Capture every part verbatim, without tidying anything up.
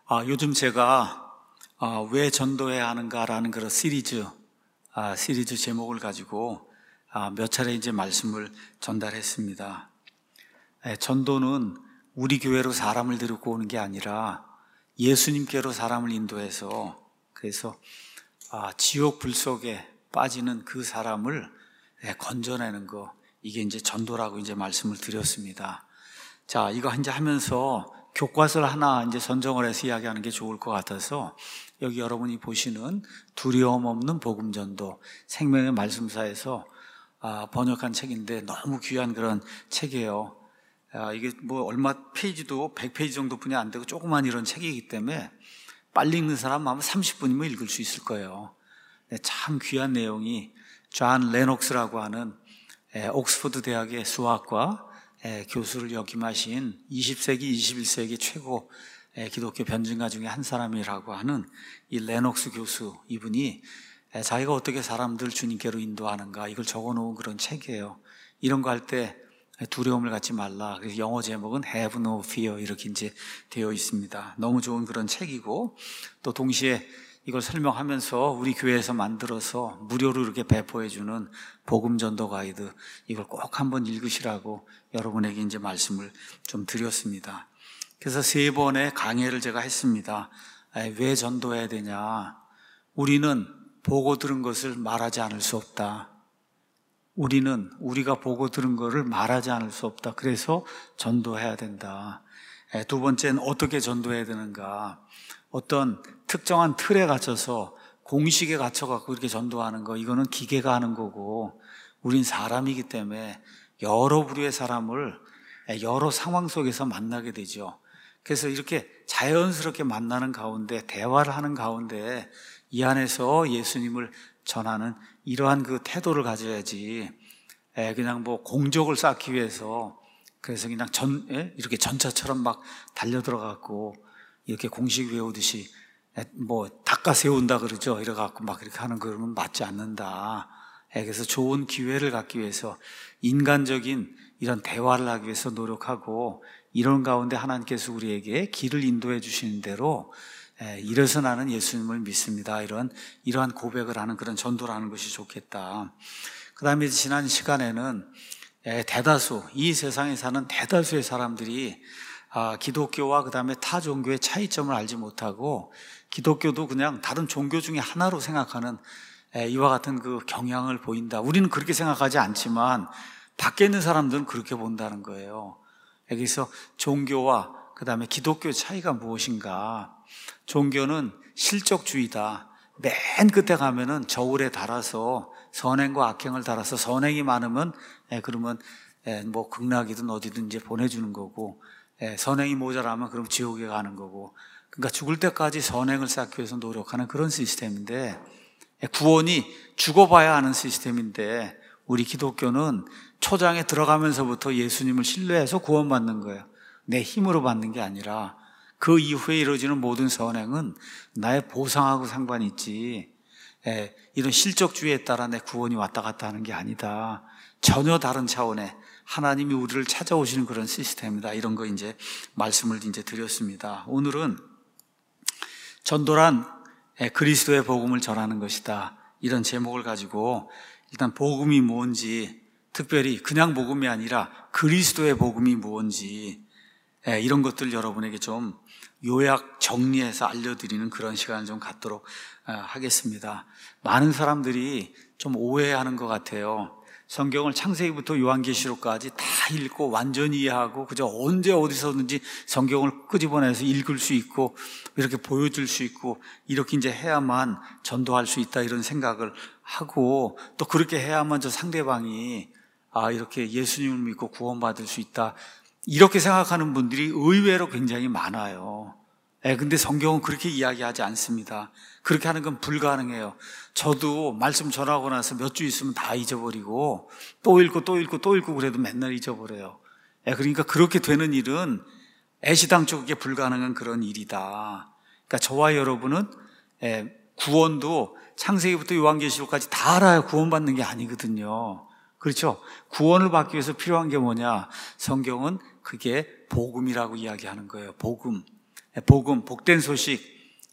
아, 요즘 제가 아, 왜 전도해야 하는가라는 그런 시리즈, 아, 시리즈 제목을 가지고 아, 몇 차례 이제 말씀을 전달했습니다. 에, 전도는 우리 교회로 사람을 데리고 오는 게 아니라 예수님께로 사람을 인도해서 그래서 아, 지옥 불 속에 빠지는 그 사람을 에, 건져내는 거, 이게 이제 전도라고 이제 말씀을 드렸습니다. 자, 이거 이제 하면서 교과서를 하나 이제 선정을 해서 이야기하는 게 좋을 것 같아서 여기 여러분이 보시는 두려움 없는 복음 전도 생명의 말씀사에서 아, 번역한 책인데 너무 귀한 그런 책이에요. 아, 이게 뭐 얼마 페이지도 백 페이지 정도뿐이 안 되고 조그만 이런 책이기 때문에 빨리 읽는 사람 아마 삼십 분이면 읽을 수 있을 거예요. 네, 참 귀한 내용이 존 레녹스라고 하는 에, 옥스퍼드 대학의 수학과 에, 교수를 역임하신 이십 세기, 이십일 세기 최고 에, 기독교 변증가 중에 한 사람이라고 하는 이 레녹스 교수, 이분이 에, 자기가 어떻게 사람들 주님께로 인도하는가 이걸 적어놓은 그런 책이에요. 이런 거 할 때 두려움을 갖지 말라. 그래서 영어 제목은 Have No Fear 이렇게 이제 되어 있습니다. 너무 좋은 그런 책이고, 또 동시에 이걸 설명하면서 우리 교회에서 만들어서 무료로 이렇게 배포해주는 복음 전도 가이드, 이걸 꼭 한번 읽으시라고 여러분에게 이제 말씀을 좀 드렸습니다. 그래서 세 번의 강해를 제가 했습니다. 왜 전도해야 되냐? 우리는 보고 들은 것을 말하지 않을 수 없다. 우리는 우리가 보고 들은 것을 말하지 않을 수 없다. 그래서 전도해야 된다. 두 번째는 어떻게 전도해야 되는가? 어떤 특정한 틀에 갇혀서 공식에 갇혀갖고 이렇게 전도하는 거, 이거는 기계가 하는 거고, 우린 사람이기 때문에 여러 부류의 사람을 여러 상황 속에서 만나게 되죠. 그래서 이렇게 자연스럽게 만나는 가운데, 대화를 하는 가운데 이 안에서 예수님을 전하는 이러한 그 태도를 가져야지, 그냥 뭐 공적을 쌓기 위해서 그래서 그냥 전, 이렇게 전차처럼 막 달려들어갖고 이렇게 공식 외우듯이 뭐 닦아 세운다 그러죠. 이래갖고 막 이렇게 하는 거는 맞지 않는다. 그래서 좋은 기회를 갖기 위해서 인간적인 이런 대화를 하기 위해서 노력하고, 이런 가운데 하나님께서 우리에게 길을 인도해 주시는 대로 이래서 나는 예수님을 믿습니다, 이런 이러한 고백을 하는 그런 전도를 하는 것이 좋겠다. 그 다음에 지난 시간에는 대다수, 이 세상에 사는 대다수의 사람들이 아, 기독교와 그 다음에 타 종교의 차이점을 알지 못하고 기독교도 그냥 다른 종교 중에 하나로 생각하는 에, 이와 같은 그 경향을 보인다. 우리는 그렇게 생각하지 않지만 밖에 있는 사람들은 그렇게 본다는 거예요. 여기서 종교와 그 다음에 기독교의 차이가 무엇인가? 종교는 실적주의다. 맨 끝에 가면은 저울에 달아서 선행과 악행을 달아서 선행이 많으면 에, 그러면 에, 뭐 극락이든 어디든 이제 보내주는 거고, 예, 선행이 모자라면 그럼 지옥에 가는 거고, 그러니까 죽을 때까지 선행을 쌓기 위해서 노력하는 그런 시스템인데, 예, 구원이 죽어봐야 하는 시스템인데, 우리 기독교는 초장에 들어가면서부터 예수님을 신뢰해서 구원받는 거예요. 내 힘으로 받는 게 아니라 그 이후에 이루어지는 모든 선행은 나의 보상하고 상관이 있지, 예, 이런 실적주의에 따라 내 구원이 왔다 갔다 하는 게 아니다. 전혀 다른 차원의 하나님이 우리를 찾아오시는 그런 시스템이다. 이런 거 이제 말씀을 이제 드렸습니다. 오늘은 전도란 그리스도의 복음을 전하는 것이다, 이런 제목을 가지고 일단 복음이 뭔지, 특별히 그냥 복음이 아니라 그리스도의 복음이 뭔지 이런 것들 여러분에게 좀 요약 정리해서 알려드리는 그런 시간을 좀 갖도록 하겠습니다. 많은 사람들이 좀 오해하는 것 같아요. 성경을 창세기부터 요한계시록까지 다 읽고 완전히 이해하고 그저 언제 어디서든지 성경을 끄집어내서 읽을 수 있고 이렇게 보여줄 수 있고 이렇게 이제 해야만 전도할 수 있다, 이런 생각을 하고, 또 그렇게 해야만 저 상대방이 아 이렇게 예수님을 믿고 구원받을 수 있다, 이렇게 생각하는 분들이 의외로 굉장히 많아요. 예, 근데 성경은 그렇게 이야기하지 않습니다. 그렇게 하는 건 불가능해요. 저도 말씀 전하고 나서 몇 주 있으면 다 잊어버리고 또 읽고 또 읽고 또 읽고 그래도 맨날 잊어버려요. 예, 그러니까 그렇게 되는 일은 애시당초에 불가능한 그런 일이다. 그러니까 저와 여러분은 예, 구원도 창세기부터 요한계시록까지 다 알아야 구원받는 게 아니거든요. 그렇죠? 구원을 받기 위해서 필요한 게 뭐냐? 성경은 그게 복음이라고 이야기하는 거예요. 복음. 복음, 복된 소식,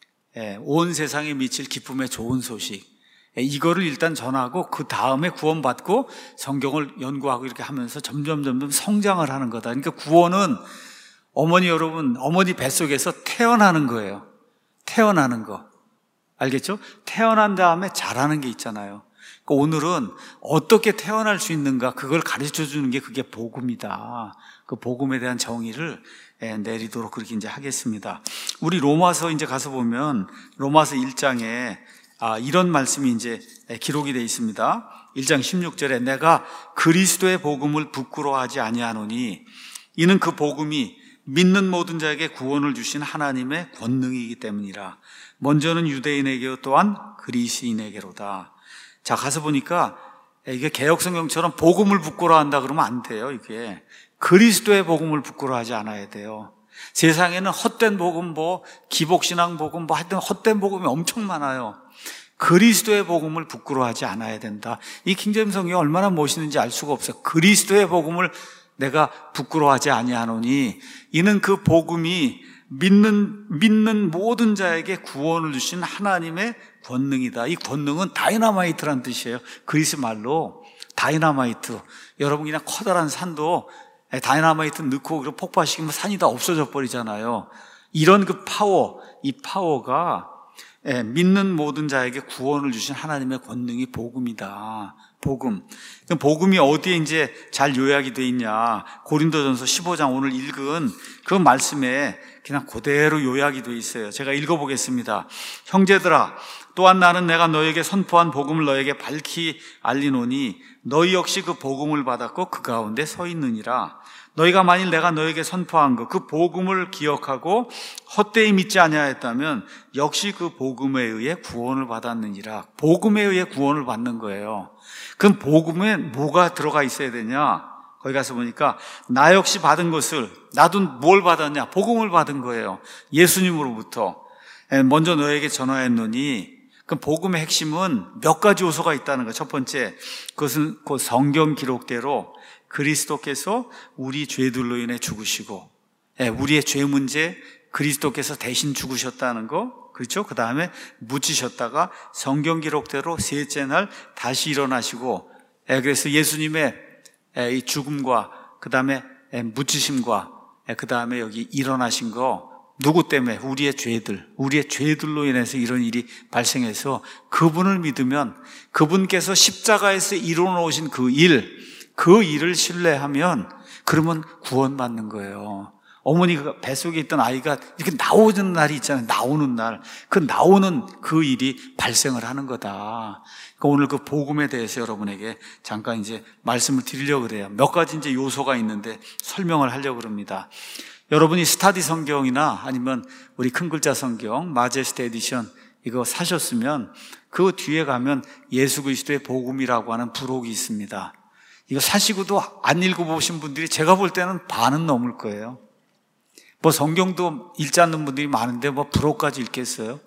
온 세상에 미칠 기쁨의 좋은 소식, 이거를 일단 전하고 그 다음에 구원받고 성경을 연구하고 이렇게 하면서 점점 점점 성장을 하는 거다. 그러니까 구원은 어머니 여러분, 어머니 뱃속에서 태어나는 거예요. 태어나는 거. 알겠죠? 태어난 다음에 자라는 게 있잖아요. 그러니까 오늘은 어떻게 태어날 수 있는가, 그걸 가르쳐 주는 게 그게 복음이다. 그 복음에 대한 정의를 내리도록 그렇게 이제 하겠습니다. 우리 로마서 이제 가서 보면 로마서 일 장에 아, 이런 말씀이 이제 기록이 되어 있습니다. 일 장 십육 절에 내가 그리스도의 복음을 부끄러워하지 아니하노니 이는 그 복음이 믿는 모든 자에게 구원을 주신 하나님의 권능이기 때문이라. 먼저는 유대인에게 또한 그리스인에게로다. 자, 가서 보니까 이게 개역성경처럼 복음을 부끄러워한다 그러면 안 돼요. 이게 그리스도의 복음을 부끄러워하지 않아야 돼요. 세상에는 헛된 복음, 뭐 기복신앙 복음, 뭐 하여튼 헛된 복음이 엄청 많아요. 그리스도의 복음을 부끄러워하지 않아야 된다. 이 킹제임스 성경이 얼마나 멋있는지 알 수가 없어요. 그리스도의 복음을 내가 부끄러워하지 아니하노니 이는 그 복음이 믿는 믿는 모든 자에게 구원을 주신 하나님의 권능이다. 이 권능은 다이너마이트란 뜻이에요. 그리스 말로 다이너마이트. 여러분 그냥 커다란 산도 다이너마이트 넣고 폭파시키면 산이 다 없어져 버리잖아요. 이런 그 파워, 이 파워가 믿는 모든 자에게 구원을 주신 하나님의 권능이 복음이다. 복음. 복음이 어디에 이제 잘 요약이 돼 있냐? 고린도전서 십오 장 오늘 읽은 그 말씀에 그냥 그대로 요약이 돼 있어요. 제가 읽어보겠습니다. 형제들아, 또한 나는 내가 너에게 선포한 복음을 너에게 밝히 알리노니 너희 역시 그 복음을 받았고 그 가운데 서 있느니라. 너희가 만일 내가 너에게 선포한 것, 그 복음을 기억하고 헛되이 믿지 아니하였다면 역시 그 복음에 의해 구원을 받았느니라. 복음에 의해 구원을 받는 거예요. 그럼 복음에 뭐가 들어가 있어야 되냐? 거기 가서 보니까 나 역시 받은 것을, 나도 뭘 받았냐? 복음을 받은 거예요. 예수님으로부터. 먼저 너에게 전하였노니, 그럼 복음의 핵심은 몇 가지 요소가 있다는 거예요. 첫 번째, 그것은 그 성경 기록대로 그리스도께서 우리 죄들로 인해 죽으시고, 우리의 죄 문제 그리스도께서 대신 죽으셨다는 거, 그렇죠? 그 다음에 묻히셨다가 성경 기록대로 셋째 날 다시 일어나시고, 그래서 예수님의 이 죽음과 그 다음에 묻히심과 그 다음에 여기 일어나신 거, 누구 때문에? 우리의 죄들, 우리의 죄들로 인해서 이런 일이 발생해서 그분을 믿으면 그분께서 십자가에서 이루어 놓으신 그 일, 그 일을 신뢰하면 그러면 구원받는 거예요. 어머니가 뱃속에 있던 아이가 이렇게 나오는 날이 있잖아요. 나오는 날. 그 나오는 그 일이 발생을 하는 거다. 그러니까 오늘 그 복음에 대해서 여러분에게 잠깐 이제 말씀을 드리려고 그래요. 몇 가지 이제 요소가 있는데 설명을 하려고 그럽니다. 여러분이 스타디 성경이나 아니면 우리 큰 글자 성경, 마제스트 에디션 이거 사셨으면 그 뒤에 가면 예수 그리스도의 복음이라고 하는 부록이 있습니다. 이거 사시고도 안 읽어보신 분들이 제가 볼 때는 반은 넘을 거예요. 뭐 성경도 읽지 않는 분들이 많은데 뭐 부록까지 읽겠어요?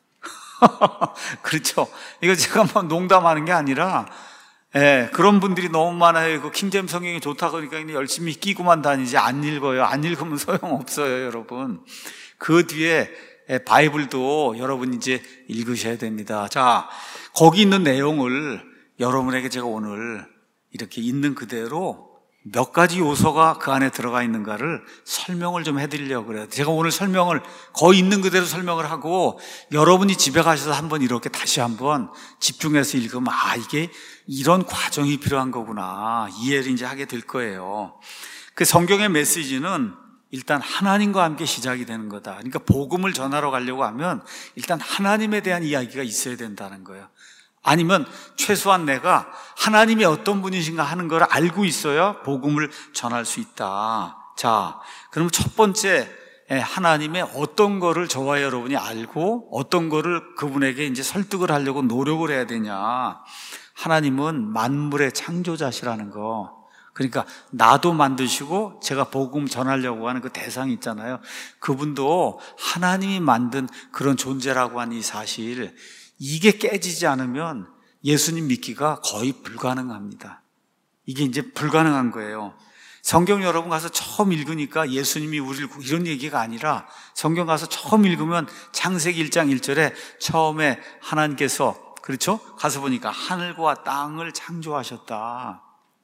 그렇죠. 이거 제가 뭐 농담하는 게 아니라, 예, 그런 분들이 너무 많아요. 그 킹제임스 성경이 좋다 그러니까 열심히 끼고만 다니지 안 읽어요. 안 읽으면 소용없어요, 여러분. 그 뒤에 바이블도 여러분 이제 읽으셔야 됩니다. 자, 거기 있는 내용을 여러분에게 제가 오늘 이렇게 있는 그대로 몇 가지 요소가 그 안에 들어가 있는가를 설명을 좀 해드리려고 그래요. 제가 오늘 설명을 거의 있는 그대로 설명을 하고 여러분이 집에 가셔서 한번 이렇게 다시 한번 집중해서 읽으면 아, 이게 이런 과정이 필요한 거구나 이해를 이제 하게 될 거예요. 그 성경의 메시지는 일단 하나님과 함께 시작이 되는 거다. 그러니까 복음을 전하러 가려고 하면 일단 하나님에 대한 이야기가 있어야 된다는 거예요. 아니면 최소한 내가 하나님이 어떤 분이신가 하는 걸 알고 있어야 복음을 전할 수 있다. 자, 그럼 첫 번째 하나님의 어떤 거를 저와 여러분이 알고 어떤 거를 그분에게 이제 설득을 하려고 노력을 해야 되냐. 하나님은 만물의 창조자시라는 거. 그러니까 나도 만드시고 제가 복음 전하려고 하는 그 대상이 있잖아요. 그분도 하나님이 만든 그런 존재라고 하는 이 사실, 이게 깨지지 않으면 예수님 믿기가 거의 불가능합니다. 이게 이제 불가능한 거예요. 성경 여러분 가서 처음 읽으니까 예수님이 우리를 구- 이런 얘기가 아니라 성경 가서 처음 읽으면 창세기 일 장 일 절에 처음에 하나님께서 그렇죠? 가서 보니까 하늘과 땅을 창조하셨다.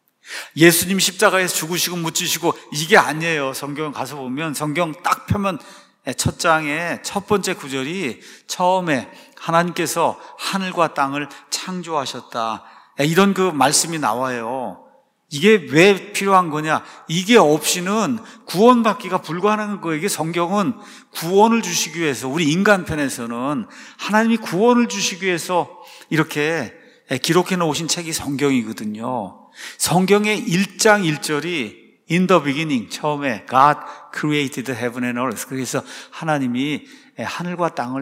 예수님 십자가에서 죽으시고 묻히시고 이게 아니에요. 성경 가서 보면 성경 딱 펴면 첫 장에 첫 번째 구절이 처음에 하나님께서 하늘과 땅을 창조하셨다. 이런 그 말씀이 나와요. 이게 왜 필요한 거냐? 이게 없이는 구원받기가 불가능한 거예요. 이게 성경은 구원을 주시기 위해서, 우리 인간 편에서는 하나님이 구원을 주시기 위해서 이렇게 기록해 놓으신 책이 성경이거든요. 성경의 일 장 일 절이 In the beginning, 처음에 God created heaven and earth. 그래서 하나님이 하늘과 땅을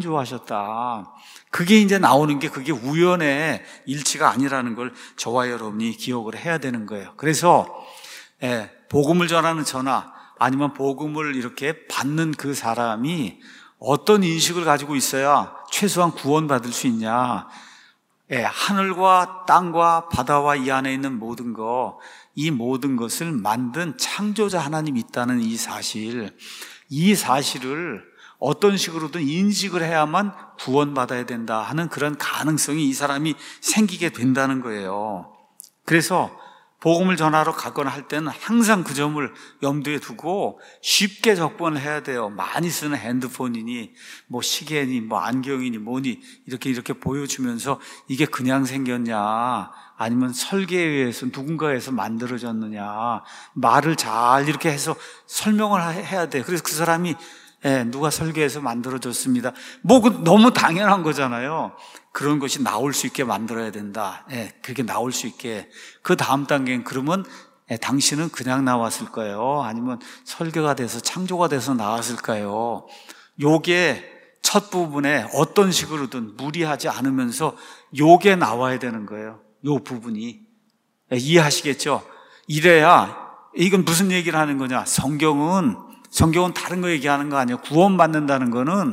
창조하셨다. 그게 이제 나오는 게 그게 우연의 일치가 아니라는 걸 저와 여러분이 기억을 해야 되는 거예요. 그래서 예, 복음을 전하는 저나 아니면 복음을 이렇게 받는 그 사람이 어떤 인식을 가지고 있어야 최소한 구원받을 수 있냐. 예, 하늘과 땅과 바다와 이 안에 있는 모든 것, 이 모든 것을 만든 창조자 하나님이 있다는 이 사실, 이 사실을 어떤 식으로든 인식을 해야만 구원받아야 된다 하는 그런 가능성이 이 사람이 생기게 된다는 거예요. 그래서 복음을 전하러 가거나 할 때는 항상 그 점을 염두에 두고 쉽게 접근을 해야 돼요. 많이 쓰는 핸드폰이니 뭐 시계니 뭐 안경이니 뭐니 이렇게 이렇게 보여주면서 이게 그냥 생겼냐 아니면 설계에 의해서 누군가에서 만들어졌느냐 말을 잘 이렇게 해서 설명을 해야 돼. 그래서 그 사람이 예, 누가 설계해서 만들어졌습니다. 뭐, 그 너무 당연한 거잖아요. 그런 것이 나올 수 있게 만들어야 된다. 예, 그렇게 나올 수 있게. 그 다음 단계는 그러면 예, 당신은 그냥 나왔을까요? 아니면 설계가 돼서 창조가 돼서 나왔을까요? 요게 첫 부분에 어떤 식으로든 무리하지 않으면서 요게 나와야 되는 거예요. 요 부분이. 예, 이해하시겠죠? 이래야, 이건 무슨 얘기를 하는 거냐? 성경은 성경은 다른 거 얘기하는 거 아니에요. 구원받는다는 거는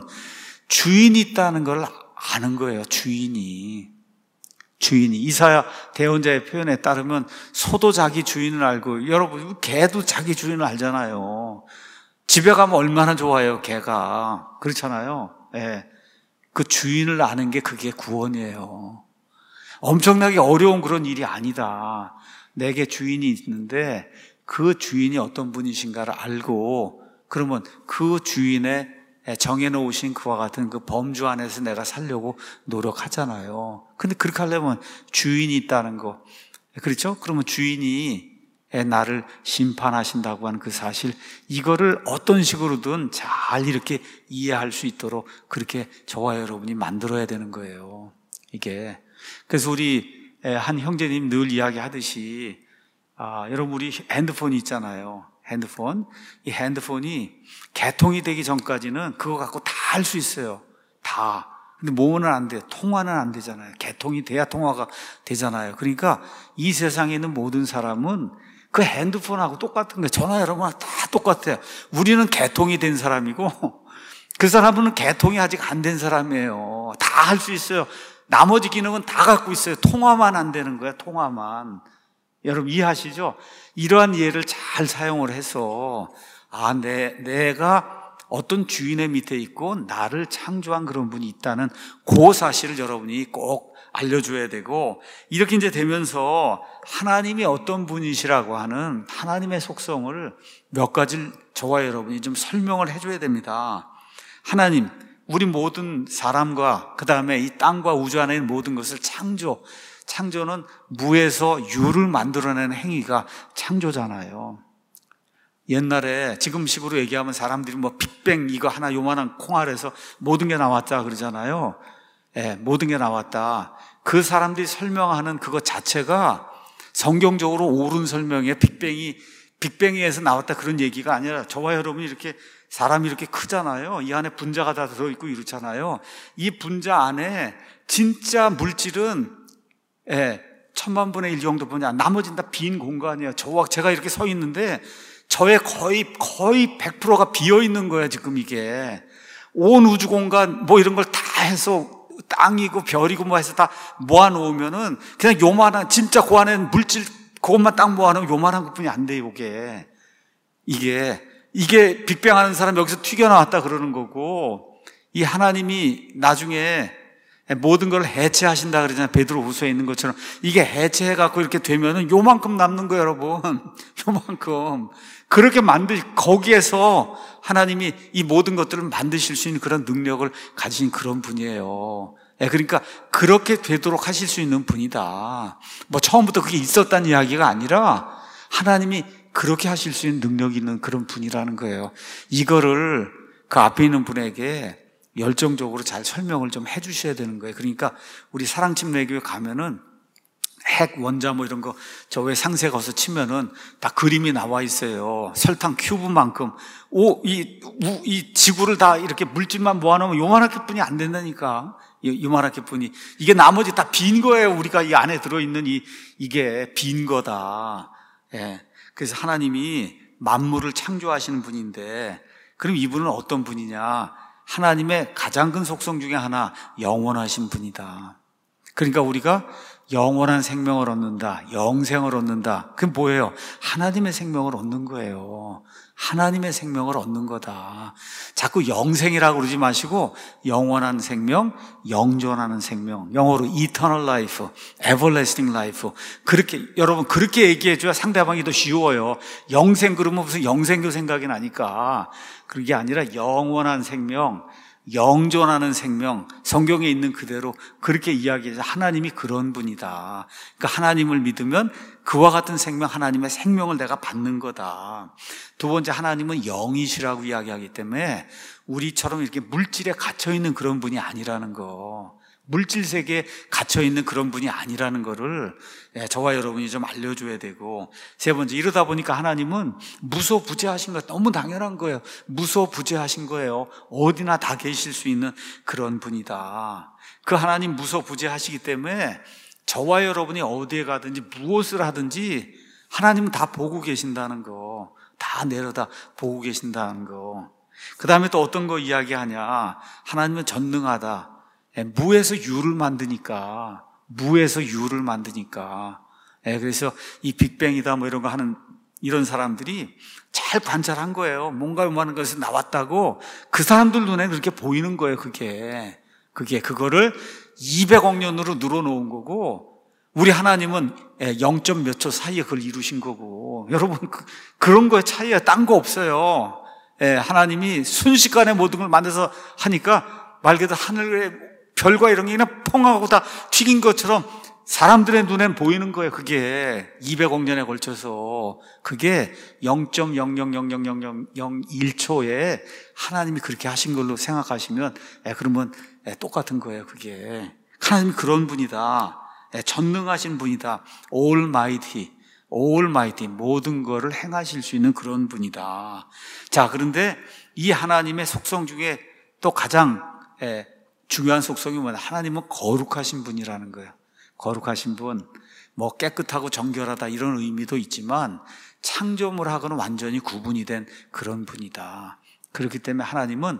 주인이 있다는 걸 아는 거예요. 주인이. 주인이. 이사야 대언자의 표현에 따르면 소도 자기 주인을 알고, 여러분, 개도 자기 주인을 알잖아요. 집에 가면 얼마나 좋아요, 개가. 그렇잖아요. 예. 그 주인을 아는 게 그게 구원이에요. 엄청나게 어려운 그런 일이 아니다. 내게 주인이 있는데 그 주인이 어떤 분이신가를 알고 그러면 그 주인의 정해놓으신 그와 같은 그 범주 안에서 내가 살려고 노력하잖아요. 근데 그렇게 하려면 주인이 있다는 거. 그렇죠? 그러면 주인이 나를 심판하신다고 하는 그 사실, 이거를 어떤 식으로든 잘 이렇게 이해할 수 있도록 그렇게 저와 여러분이 만들어야 되는 거예요. 이게. 그래서 우리 한 형제님 늘 이야기하듯이 아, 여러분 우리 핸드폰이 있잖아요. 핸드폰. 이 핸드폰이 개통이 되기 전까지는 그거 갖고 다 할 수 있어요. 다. 근데 뭐는 안 돼요. 통화는 안 되잖아요. 개통이 돼야 통화가 되잖아요. 그러니까 이 세상에 있는 모든 사람은 그 핸드폰하고 똑같은 거예요. 전화 여러분 다 똑같아요. 우리는 개통이 된 사람이고 그 사람은 개통이 아직 안 된 사람이에요. 다 할 수 있어요. 나머지 기능은 다 갖고 있어요. 통화만 안 되는 거예요. 통화만. 여러분 이해하시죠? 이러한 이해를 잘 사용을 해서 아, 내, 내가 어떤 주인의 밑에 있고 나를 창조한 그런 분이 있다는 그 사실을 여러분이 꼭 알려줘야 되고, 이렇게 이제 되면서 하나님이 어떤 분이시라고 하는 하나님의 속성을 몇 가지를 저와 여러분이 좀 설명을 해줘야 됩니다. 하나님, 우리 모든 사람과 그 다음에 이 땅과 우주 안에 있는 모든 것을 창조, 창조는 무에서 유를 만들어내는 행위가 창조잖아요. 옛날에 지금식으로 얘기하면 사람들이 뭐 빅뱅 이거 하나 요만한 콩알에서 모든 게 나왔다 그러잖아요. 예, 모든 게 나왔다. 그 사람들이 설명하는 그것 자체가 성경적으로 옳은 설명에 빅뱅이 빅뱅에서 나왔다 그런 얘기가 아니라 저와 여러분이 이렇게 사람이 이렇게 크잖아요. 이 안에 분자가 다 들어있고 이렇잖아요. 이 분자 안에 진짜 물질은 예, 천만 분의 일 정도 분야, 나머지는 다 빈 공간이에요. 저와 제가 이렇게 서 있는데 저의 거의 거의 백 퍼센트가 비어 있는 거예요. 지금 이게 온 우주 공간 뭐 이런 걸 다 해서 땅이고 별이고 뭐 해서 다 모아 놓으면은 그냥 요만한 진짜 그 안에는 물질 그것만 딱 모아놓으면 요만한 것뿐이 안 돼요, 이게. 이게, 이게 빅뱅 하는 사람 여기서 튀겨나왔다 그러는 거고, 이 하나님이 나중에 모든 걸 해체하신다 그러잖아요. 베드로후서에 있는 것처럼. 이게 해체해갖고 이렇게 되면은 요만큼 남는 거예요, 여러분. 요만큼. 그렇게 만들, 거기에서 하나님이 이 모든 것들을 만드실 수 있는 그런 능력을 가진 그런 분이에요. 그러니까 그렇게 되도록 하실 수 있는 분이다. 뭐 처음부터 그게 있었다는 이야기가 아니라 하나님이 그렇게 하실 수 있는 능력이 있는 그런 분이라는 거예요. 이거를 그 앞에 있는 분에게 열정적으로 잘 설명을 좀 해주셔야 되는 거예요. 그러니까 우리 사랑침례교회 가면은 핵 원자 뭐 이런 거 저 왜 상세 가서 치면은 다 그림이 나와 있어요. 설탕 큐브만큼. 오, 이, 우, 이 지구를 다 이렇게 물질만 모아놓으면 요만하게 뿐이 안 된다니까. 요만하게 뿐이. 이게 나머지 다 빈 거예요. 우리가 이 안에 들어있는 이, 이게 빈 거다. 예. 그래서 하나님이 만물을 창조하시는 분인데, 그럼 이분은 어떤 분이냐? 하나님의 가장 큰 속성 중에 하나, 영원하신 분이다. 그러니까 우리가 영원한 생명을 얻는다, 영생을 얻는다. 그게 뭐예요? 하나님의 생명을 얻는 거예요. 하나님의 생명을 얻는 거다. 자꾸 영생이라고 그러지 마시고 영원한 생명, 영존하는 생명, 영어로 eternal life, everlasting life. 그렇게 여러분 그렇게 얘기해줘야 상대방이 더 쉬워요. 영생 그러면 무슨 영생교 생각이 나니까. 그게 아니라 영원한 생명, 영존하는 생명, 성경에 있는 그대로 그렇게 이야기해서 하나님이 그런 분이다. 그러니까 하나님을 믿으면 그와 같은 생명, 하나님의 생명을 내가 받는 거다. 두 번째, 하나님은 영이시라고 이야기하기 때문에 우리처럼 이렇게 물질에 갇혀있는 그런 분이 아니라는 거, 물질 세계에 갇혀있는 그런 분이 아니라는 거를 저와 여러분이 좀 알려줘야 되고, 세 번째, 이러다 보니까 하나님은 무소부재하신 거 너무 당연한 거예요. 무소부재하신 거예요. 어디나 다 계실 수 있는 그런 분이다. 그 하나님 무소부재하시기 때문에 저와 여러분이 어디에 가든지 무엇을 하든지 하나님은 다 보고 계신다는 거, 다 내려다 보고 계신다는 거. 그 다음에 또 어떤 거 이야기하냐? 하나님은 전능하다. 무에서 유를 만드니까, 무에서 유를 만드니까. 그래서 이 빅뱅이다 뭐 이런 거 하는 이런 사람들이 잘 관찰한 거예요. 뭔가 요만한 것에서 나왔다고 그 사람들 눈에 그렇게 보이는 거예요. 그게 그게 그거를 이백억 년으로 늘어놓은 거고, 우리 하나님은 영 점 몇 초 사이에 그걸 이루신 거고. 여러분 그, 그런 거에 차이야. 딴 거 없어요. 하나님이 순식간에 모든 걸 만들어서 하니까 말 그대로 하늘에 별과 이런 게 그냥 펑하고 다 튀긴 것처럼 사람들의 눈엔 보이는 거예요. 그게 이백억 년에 걸쳐서 그게 영 점 영영영영영영일 초에 하나님이 그렇게 하신 걸로 생각하시면 에, 그러면 에, 똑같은 거예요. 그게 하나님이 그런 분이다. 에, 전능하신 분이다. Almighty, Almighty, 모든 거를 행하실 수 있는 그런 분이다. 자, 그런데 이 하나님의 속성 중에 또 가장 에, 중요한 속성이 뭐냐? 하나님은 거룩하신 분이라는 거예요. 거룩하신 분, 뭐 깨끗하고 정결하다 이런 의미도 있지만 창조물하고는 완전히 구분이 된 그런 분이다. 그렇기 때문에 하나님은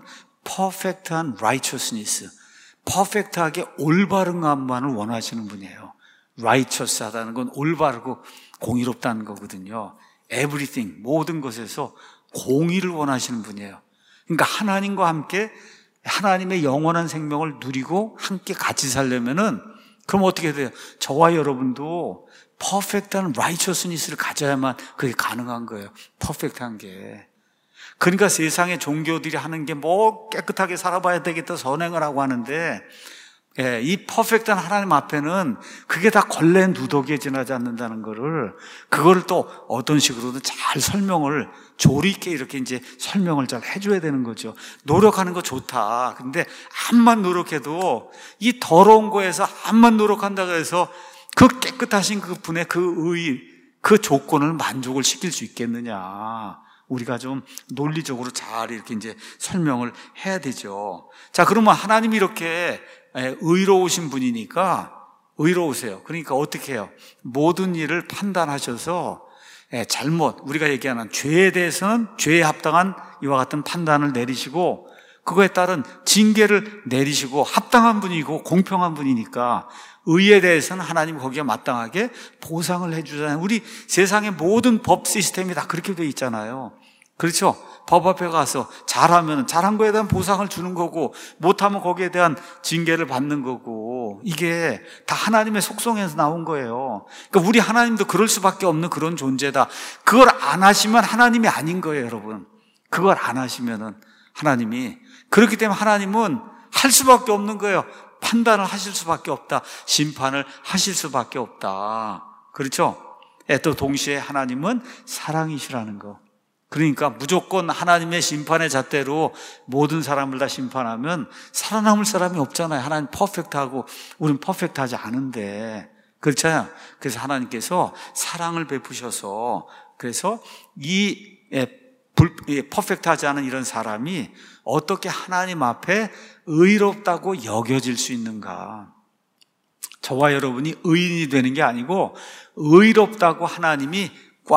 퍼펙트한 righteousness, 퍼펙트하게 올바른 것만을 원하시는 분이에요. righteous 하다는 건 올바르고 공의롭다는 거거든요. everything, 모든 것에서 공의를 원하시는 분이에요. 그러니까 하나님과 함께 하나님의 영원한 생명을 누리고 함께 같이 살려면은 그럼 어떻게 돼요? 저와 여러분도 퍼펙트한 righteousness를 가져야만 그게 가능한 거예요. 퍼펙트한 게. 그러니까 세상의 종교들이 하는 게 뭐 깨끗하게 살아봐야 되겠다, 선행을 하고 하는데, 예, 이 퍼펙트한 하나님 앞에는 그게 다 걸레 누더기에 지나지 않는다는 거를, 그거를 또 어떤 식으로든 잘 설명을, 조리 있게 이렇게 이제 설명을 잘 해줘야 되는 거죠. 노력하는 거 좋다. 근데 암만 노력해도 이 더러운 거에서 암만 노력한다고 해서 그 깨끗하신 그 분의 그 의, 그 조건을 만족을 시킬 수 있겠느냐. 우리가 좀 논리적으로 잘 이렇게 이제 설명을 해야 되죠. 자, 그러면 하나님이 이렇게 의로우신 분이니까 의로우세요. 그러니까 어떻게 해요? 모든 일을 판단하셔서 잘못, 우리가 얘기하는 죄에 대해서는 죄에 합당한 이와 같은 판단을 내리시고, 그거에 따른 징계를 내리시고 합당한 분이고 공평한 분이니까 의에 대해서는 하나님 거기에 마땅하게 보상을 해주잖아요. 우리 세상의 모든 법 시스템이 다 그렇게 돼 있잖아요. 그렇죠? 법 앞에 가서 잘하면 잘한 거에 대한 보상을 주는 거고 못하면 거기에 대한 징계를 받는 거고 이게 다 하나님의 속성에서 나온 거예요. 그러니까 우리 하나님도 그럴 수밖에 없는 그런 존재다. 그걸 안 하시면 하나님이 아닌 거예요, 여러분. 그걸 안 하시면은 하나님이. 그렇기 때문에 하나님은 할 수밖에 없는 거예요. 판단을 하실 수밖에 없다. 심판을 하실 수밖에 없다. 그렇죠? 또 동시에 하나님은 사랑이시라는 거. 그러니까 무조건 하나님의 심판의 잣대로 모든 사람을 다 심판하면 살아남을 사람이 없잖아요. 하나님 퍼펙트하고 우리는 퍼펙트하지 않은데. 그렇잖아요. 그래서 하나님께서 사랑을 베푸셔서 그래서 이 불, 퍼펙트하지 않은 이런 사람이 어떻게 하나님 앞에 의롭다고 여겨질 수 있는가? 저와 여러분이 의인이 되는 게 아니고 의롭다고 하나님이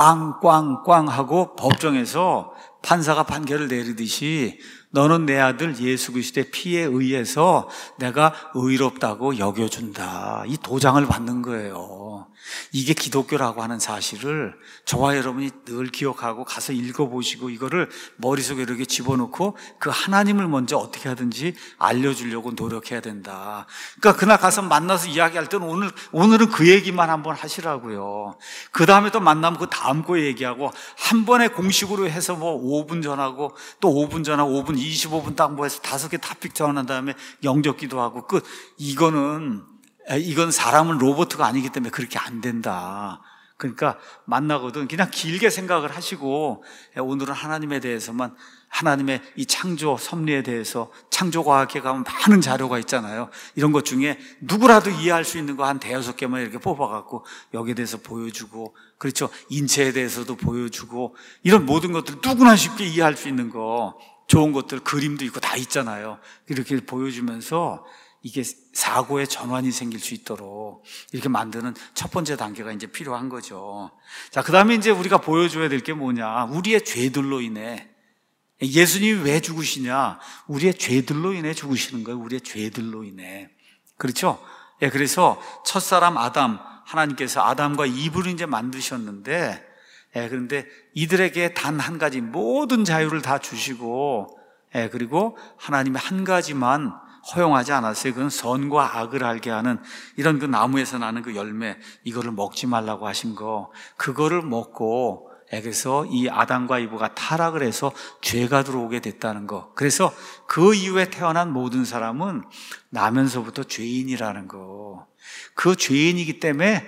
꽝꽝꽝 하고 법정에서 판사가 판결을 내리듯이 너는 내 아들 예수 그리스도의 피에 의해서 내가 의롭다고 여겨준다. 이 도장을 받는 거예요. 이게 기독교라고 하는 사실을 저와 여러분이 늘 기억하고 가서 읽어보시고 이거를 머릿속에 이렇게 집어넣고 그 하나님을 먼저 어떻게 하든지 알려주려고 노력해야 된다. 그러니까 그날 가서 만나서 이야기할 때는 오늘, 오늘은 그 얘기만 한번 하시라고요. 그 다음에 또 만나면 그 다음 거 얘기하고 한 번에 공식으로 해서 뭐 오 분 전하고 또 오 분 전하고 오 분 이십오 분 딱 뭐 해서 다섯 개 토픽 전한 다음에 영접기도 하고 끝. 이거는 이건 사람은 로봇가 아니기 때문에 그렇게 안 된다. 그러니까 만나거든 그냥 길게 생각을 하시고 오늘은 하나님에 대해서만 하나님의 이 창조 섭리에 대해서 창조과학에 가면 많은 자료가 있잖아요. 이런 것 중에 누구라도 이해할 수 있는 거 한 대여섯 개만 이렇게 뽑아갖고 여기에 대해서 보여주고 그렇죠. 인체에 대해서도 보여주고 이런 모든 것들 누구나 쉽게 이해할 수 있는 거 좋은 것들 그림도 있고 다 있잖아요. 이렇게 보여주면서 이게 사고의 전환이 생길 수 있도록 이렇게 만드는 첫 번째 단계가 이제 필요한 거죠. 자, 그 다음에 이제 우리가 보여줘야 될 게 뭐냐. 우리의 죄들로 인해. 예수님이 왜 죽으시냐. 우리의 죄들로 인해 죽으시는 거예요. 우리의 죄들로 인해. 그렇죠? 예, 그래서 첫사람 아담, 하나님께서 아담과 이브를 이제 만드셨는데, 예, 그런데 이들에게 단 한 가지 모든 자유를 다 주시고, 예, 그리고 하나님의 한 가지만 허용하지 않았어요. 그건 선과 악을 알게 하는 이런 그 나무에서 나는 그 열매, 이거를 먹지 말라고 하신 거, 그거를 먹고, 그래서 이 아담과 이브가 타락을 해서 죄가 들어오게 됐다는 거. 그래서 그 이후에 태어난 모든 사람은 나면서부터 죄인이라는 거. 그 죄인이기 때문에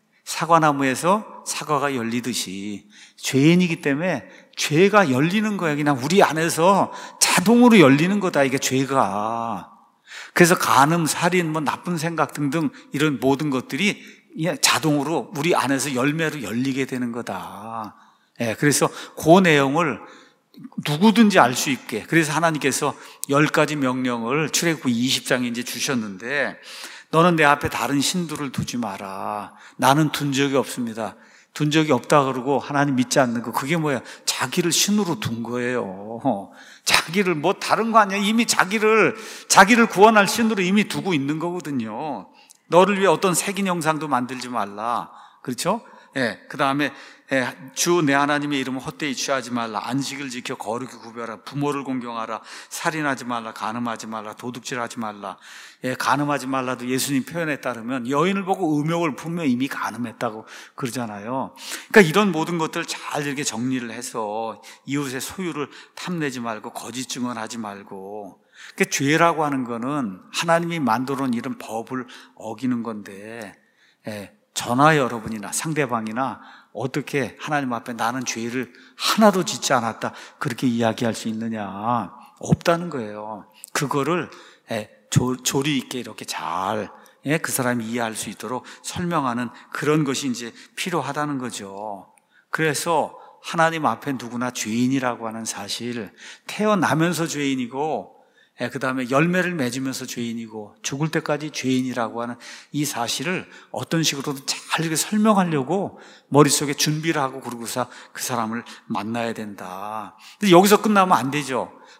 사과나무에서 사과가 열리듯이 죄인이기 때문에 죄가 열리는 거야. 그냥 우리 안에서 자동으로 열리는 거다. 이게 죄가. 그래서 간음, 살인, 뭐 나쁜 생각 등등 이런 모든 것들이 자동으로 우리 안에서 열매로 열리게 되는 거다. 예, 그래서 그 내용을 누구든지 알 수 있게. 그래서 하나님께서 열 가지 명령을 출애굽기 이십 장에 이제 주셨는데 너는 내 앞에 다른 신들을 두지 마라. 나는 둔 적이 없습니다. 둔 적이 없다 그러고 하나님 믿지 않는 거. 그게 뭐야? 자기를 신으로 둔 거예요. 자기를 뭐 다른 거 아니야. 이미 자기를 자기를 구원할 신으로 이미 두고 있는 거거든요. 너를 위해 어떤 색인 형상도 만들지 말라. 그렇죠? 예. 그다음에 예, 주 내 하나님의 이름을 헛되이 취하지 말라. 안식을 지켜 거룩히 구별하라. 부모를 공경하라. 살인하지 말라. 간음하지 말라. 도둑질하지 말라. 예, 간음하지 말라도 예수님 표현에 따르면 여인을 보고 음욕을 품으면 이미 간음했다고 그러잖아요. 그러니까 이런 모든 것들 잘 이렇게 정리를 해서 이웃의 소유를 탐내지 말고 거짓 증언하지 말고. 그러니까 죄라고 하는 거는 하나님이 만들어 놓은 이런 법을 어기는 건데, 예, 저나 여러분이나 상대방이나 어떻게 하나님 앞에 나는 죄를 하나도 짓지 않았다 그렇게 이야기할 수 있느냐? 없다는 거예요. 그거를 조, 조리 있게 이렇게 잘 그 사람이 이해할 수 있도록 설명하는 그런 것이 이제 필요하다는 거죠. 그래서 하나님 앞에 누구나 죄인이라고 하는 사실, 태어나면서 죄인이고 그 다음에 열매를 맺으면서 죄인이고 죽을 때까지 죄인이라고 하는 이 사실을 어떤 식으로든 잘 이렇게 설명하려고 머릿속에 준비를 하고 그러고서 그 사람을 만나야 된다. 근데 여기서 끝나면 안 되죠.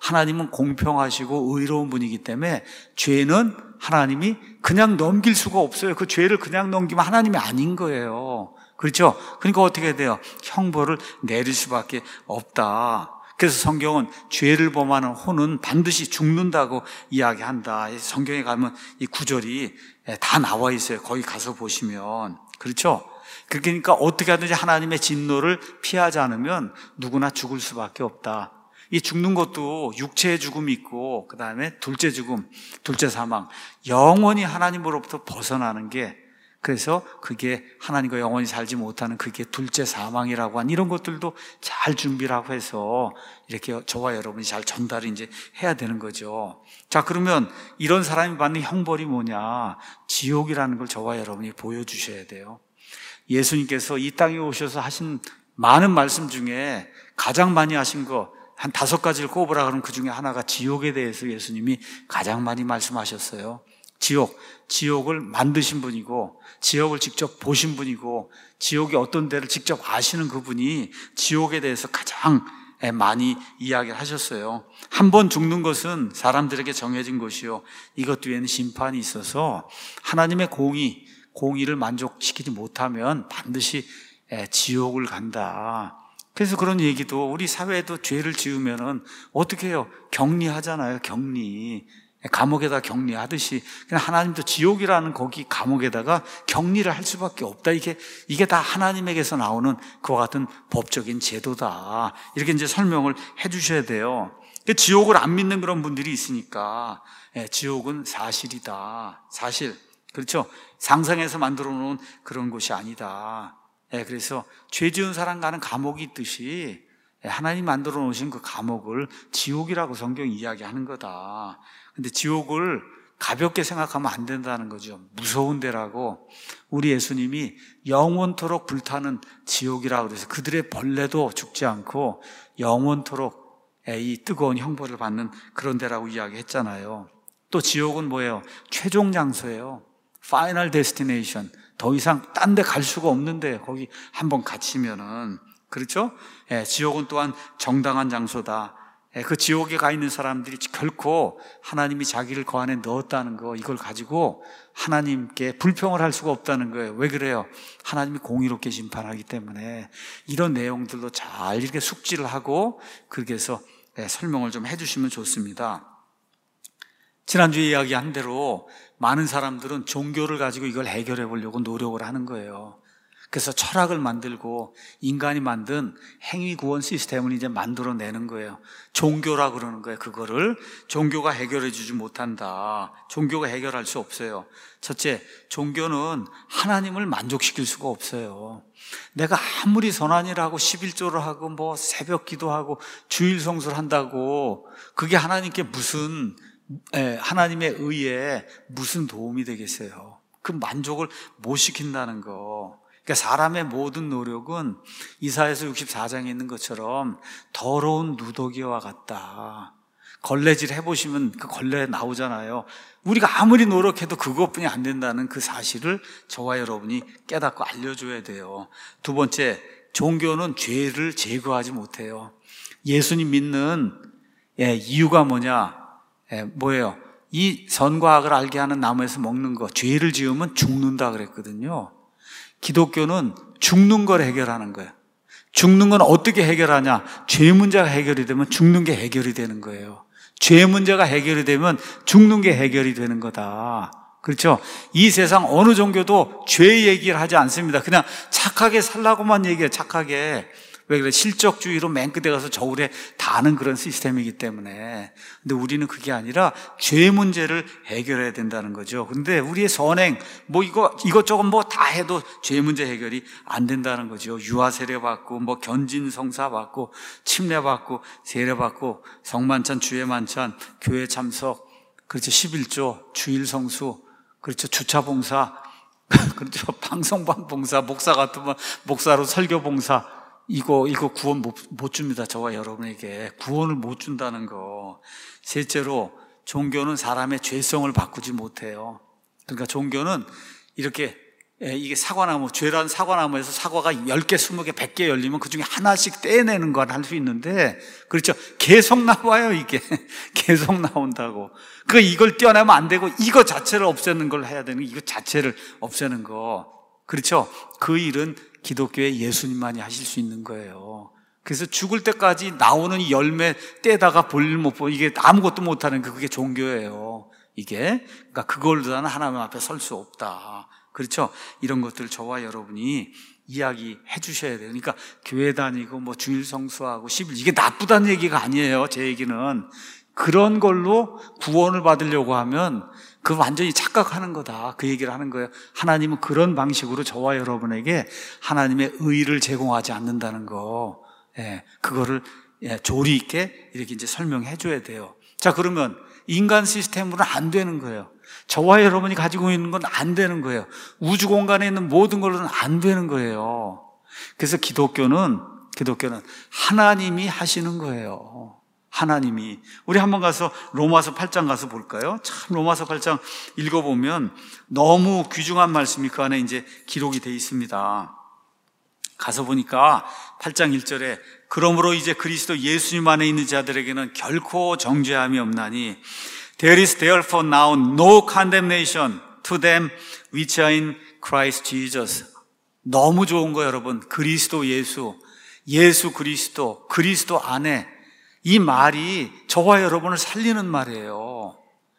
하나님은 공평하시고 의로운 분이기 때문에 죄는 하나님이 그냥 넘길 수가 없어요. 그 죄를 그냥 넘기면 하나님이 아닌 거예요. 그렇죠? 그러니까 어떻게 돼요? 형벌을 내릴 수밖에 없다. 그래서 성경은 죄를 범하는 혼은 반드시 죽는다고 이야기한다. 성경에 가면 이 구절이 다 나와 있어요. 거기 가서 보시면. 그렇죠? 그러니까 어떻게 하든지 하나님의 진노를 피하지 않으면 누구나 죽을 수밖에 없다. 이 죽는 것도 육체의 죽음이 있고, 그 다음에 둘째 죽음, 둘째 사망, 영원히 하나님으로부터 벗어나는 게, 그래서 그게 하나님과 영원히 살지 못하는 그게 둘째 사망이라고 한 이런 것들도 잘 준비라고 해서 이렇게 저와 여러분이 잘 전달을 이제 해야 되는 거죠. 자, 그러면 이런 사람이 받는 형벌이 뭐냐? 지옥이라는 걸 저와 여러분이 보여주셔야 돼요. 예수님께서 이 땅에 오셔서 하신 많은 말씀 중에 가장 많이 하신 거 한 다섯 가지를 꼽으라 그러면 그 중에 하나가 지옥에 대해서 예수님이 가장 많이 말씀하셨어요. 지옥, 지옥을 만드신 분이고 지옥을 직접 보신 분이고 지옥이 어떤 데를 직접 아시는 그분이 지옥에 대해서 가장 많이 이야기를 하셨어요. 한 번 죽는 것은 사람들에게 정해진 것이요, 이것 뒤에는 심판이 있어서 하나님의 공의, 공의를 만족시키지 못하면 반드시 지옥을 간다. 그래서 그런 얘기도 우리 사회에도 죄를 지으면은 어떻게 해요? 격리하잖아요. 격리. 감옥에다 격리하듯이 그냥 하나님도 지옥이라는 거기 감옥에다가 격리를 할 수밖에 없다. 이게 이게 다 하나님에게서 나오는 그와 같은 법적인 제도다. 이렇게 이제 설명을 해주셔야 돼요. 지옥을 안 믿는 그런 분들이 있으니까 예, 지옥은 사실이다. 사실. 그렇죠? 상상해서 만들어 놓은 그런 곳이 아니다. 예, 그래서 죄 지은 사람 가는 감옥이 있듯이 하나님 만들어 놓으신 그 감옥을 지옥이라고 성경이 이야기하는 거다. 근데 지옥을 가볍게 생각하면 안 된다는 거죠. 무서운 데라고. 우리 예수님이 영원토록 불타는 지옥이라고 그래서 그들의 벌레도 죽지 않고 영원토록 이 뜨거운 형벌을 받는 그런 데라고 이야기했잖아요. 또 지옥은 뭐예요? 최종 장소예요. Final destination. 더 이상 딴 데 갈 수가 없는데 거기 한번 갇히면은, 그렇죠? 예, 지옥은 또한 정당한 장소다. 예, 그 지옥에 가 있는 사람들이 결코 하나님이 자기를 그 안에 넣었다는 거, 이걸 가지고 하나님께 불평을 할 수가 없다는 거예요. 왜 그래요? 하나님이 공의롭게 심판하기 때문에. 이런 내용들도 잘 이렇게 숙지를 하고 그렇게 해서 예, 설명을 좀 해주시면 좋습니다. 지난주에 이야기한 대로 많은 사람들은 종교를 가지고 이걸 해결해 보려고 노력을 하는 거예요. 그래서 철학을 만들고 인간이 만든 행위 구원 시스템을 이제 만들어내는 거예요. 종교라 그러는 거예요. 그거를 종교가 해결해 주지 못한다. 종교가 해결할 수 없어요. 첫째, 종교는 하나님을 만족시킬 수가 없어요. 내가 아무리 선한이라고 십일조를 하고 뭐 새벽 기도하고 주일 성수를 한다고 그게 하나님께 무슨 예, 하나님의 의에 무슨 도움이 되겠어요? 그 만족을 못 시킨다는 거. 그러니까 사람의 모든 노력은 이사야서 육십사 장에 있는 것처럼 더러운 누더기와 같다. 걸레질 해보시면 그 걸레 나오잖아요. 우리가 아무리 노력해도 그것뿐이 안 된다는 그 사실을 저와 여러분이 깨닫고 알려줘야 돼요. 두 번째, 종교는 죄를 제거하지 못해요. 예수님 믿는 예, 이유가 뭐냐? 예, 뭐예요? 이 선과 악을 알게 하는 나무에서 먹는 거, 죄를 지으면 죽는다 그랬거든요. 기독교는 죽는 걸 해결하는 거예요. 죽는 건 어떻게 해결하냐? 죄 문제가 해결이 되면 죽는 게 해결이 되는 거예요. 죄 문제가 해결이 되면 죽는 게 해결이 되는 거다. 그렇죠? 이 세상 어느 종교도 죄 얘기를 하지 않습니다. 그냥 착하게 살라고만 얘기해요. 착하게. 왜 그래? 실적주의로 맨 끝에 가서 저울에 다는 그런 시스템이기 때문에. 근데 우리는 그게 아니라 죄 문제를 해결해야 된다는 거죠. 근데 우리의 선행, 뭐 이거, 이것저것 뭐 다 해도 죄 문제 해결이 안 된다는 거죠. 유아 세례 받고, 뭐 견진 성사 받고, 침례 받고, 세례 받고, 성만찬, 주의 만찬, 교회 참석, 그렇죠. 십일조, 주일 성수, 그렇죠. 주차 봉사, 그렇죠. 방송반 봉사, 목사 같으면 목사로 설교 봉사, 이거, 이거 구원 못, 못 줍니다. 저와 여러분에게. 구원을 못 준다는 거. 셋째로, 종교는 사람의 죄성을 바꾸지 못해요. 그러니까 종교는 이렇게 이게 사과나무, 죄란 사과나무에서 사과가 열 개, 스무 개, 백 개 열리면 그 중에 하나씩 떼내는 건 할 수 있는데, 그렇죠? 계속 나와요, 이게. 계속 나온다고. 그 이걸 떼어내면 안 되고, 이거 자체를 없애는 걸 해야 되는 거, 이거 자체를 없애는 거. 그렇죠? 그 일은 기독교의 예수님만이 하실 수 있는 거예요. 그래서 죽을 때까지 나오는 이 열매 떼다가 볼일 못 보고, 이게 아무것도 못하는 게 그게 종교예요. 이게. 그러니까 그걸로는 하나님 앞에 설 수 없다. 그렇죠? 이런 것들 저와 여러분이 이야기해 주셔야 돼요. 그러니까 교회 다니고 뭐 주일 성수하고 십일, 이게 나쁘다는 얘기가 아니에요. 제 얘기는. 그런 걸로 구원을 받으려고 하면 그 완전히 착각하는 거다. 그 얘기를 하는 거예요. 하나님은 그런 방식으로 저와 여러분에게 하나님의 의를 제공하지 않는다는 거. 예, 그거를 예, 조리 있게 이렇게 이제 설명해 줘야 돼요. 자, 그러면 인간 시스템으로는 안 되는 거예요. 저와 여러분이 가지고 있는 건 안 되는 거예요. 우주 공간에 있는 모든 걸로는 안 되는 거예요. 그래서 기독교는, 기독교는 하나님이 하시는 거예요. 하나님이. 우리 한번 가서 로마서 팔 장 가서 볼까요? 참 로마서 팔 장 읽어보면 너무 귀중한 말씀이 그 안에 이제 기록이 되어 있습니다. 가서 보니까 팔 장 일 절에 그러므로 이제 그리스도 예수님 안에 있는 자들에게는 결코 정죄함이 없나니 There is therefore now no condemnation to them which are in Christ Jesus. 너무 좋은 거 여러분. 그리스도 예수, 예수 그리스도, 그리스도 안에, 이 말이 저와 여러분을 살리는 말이에요.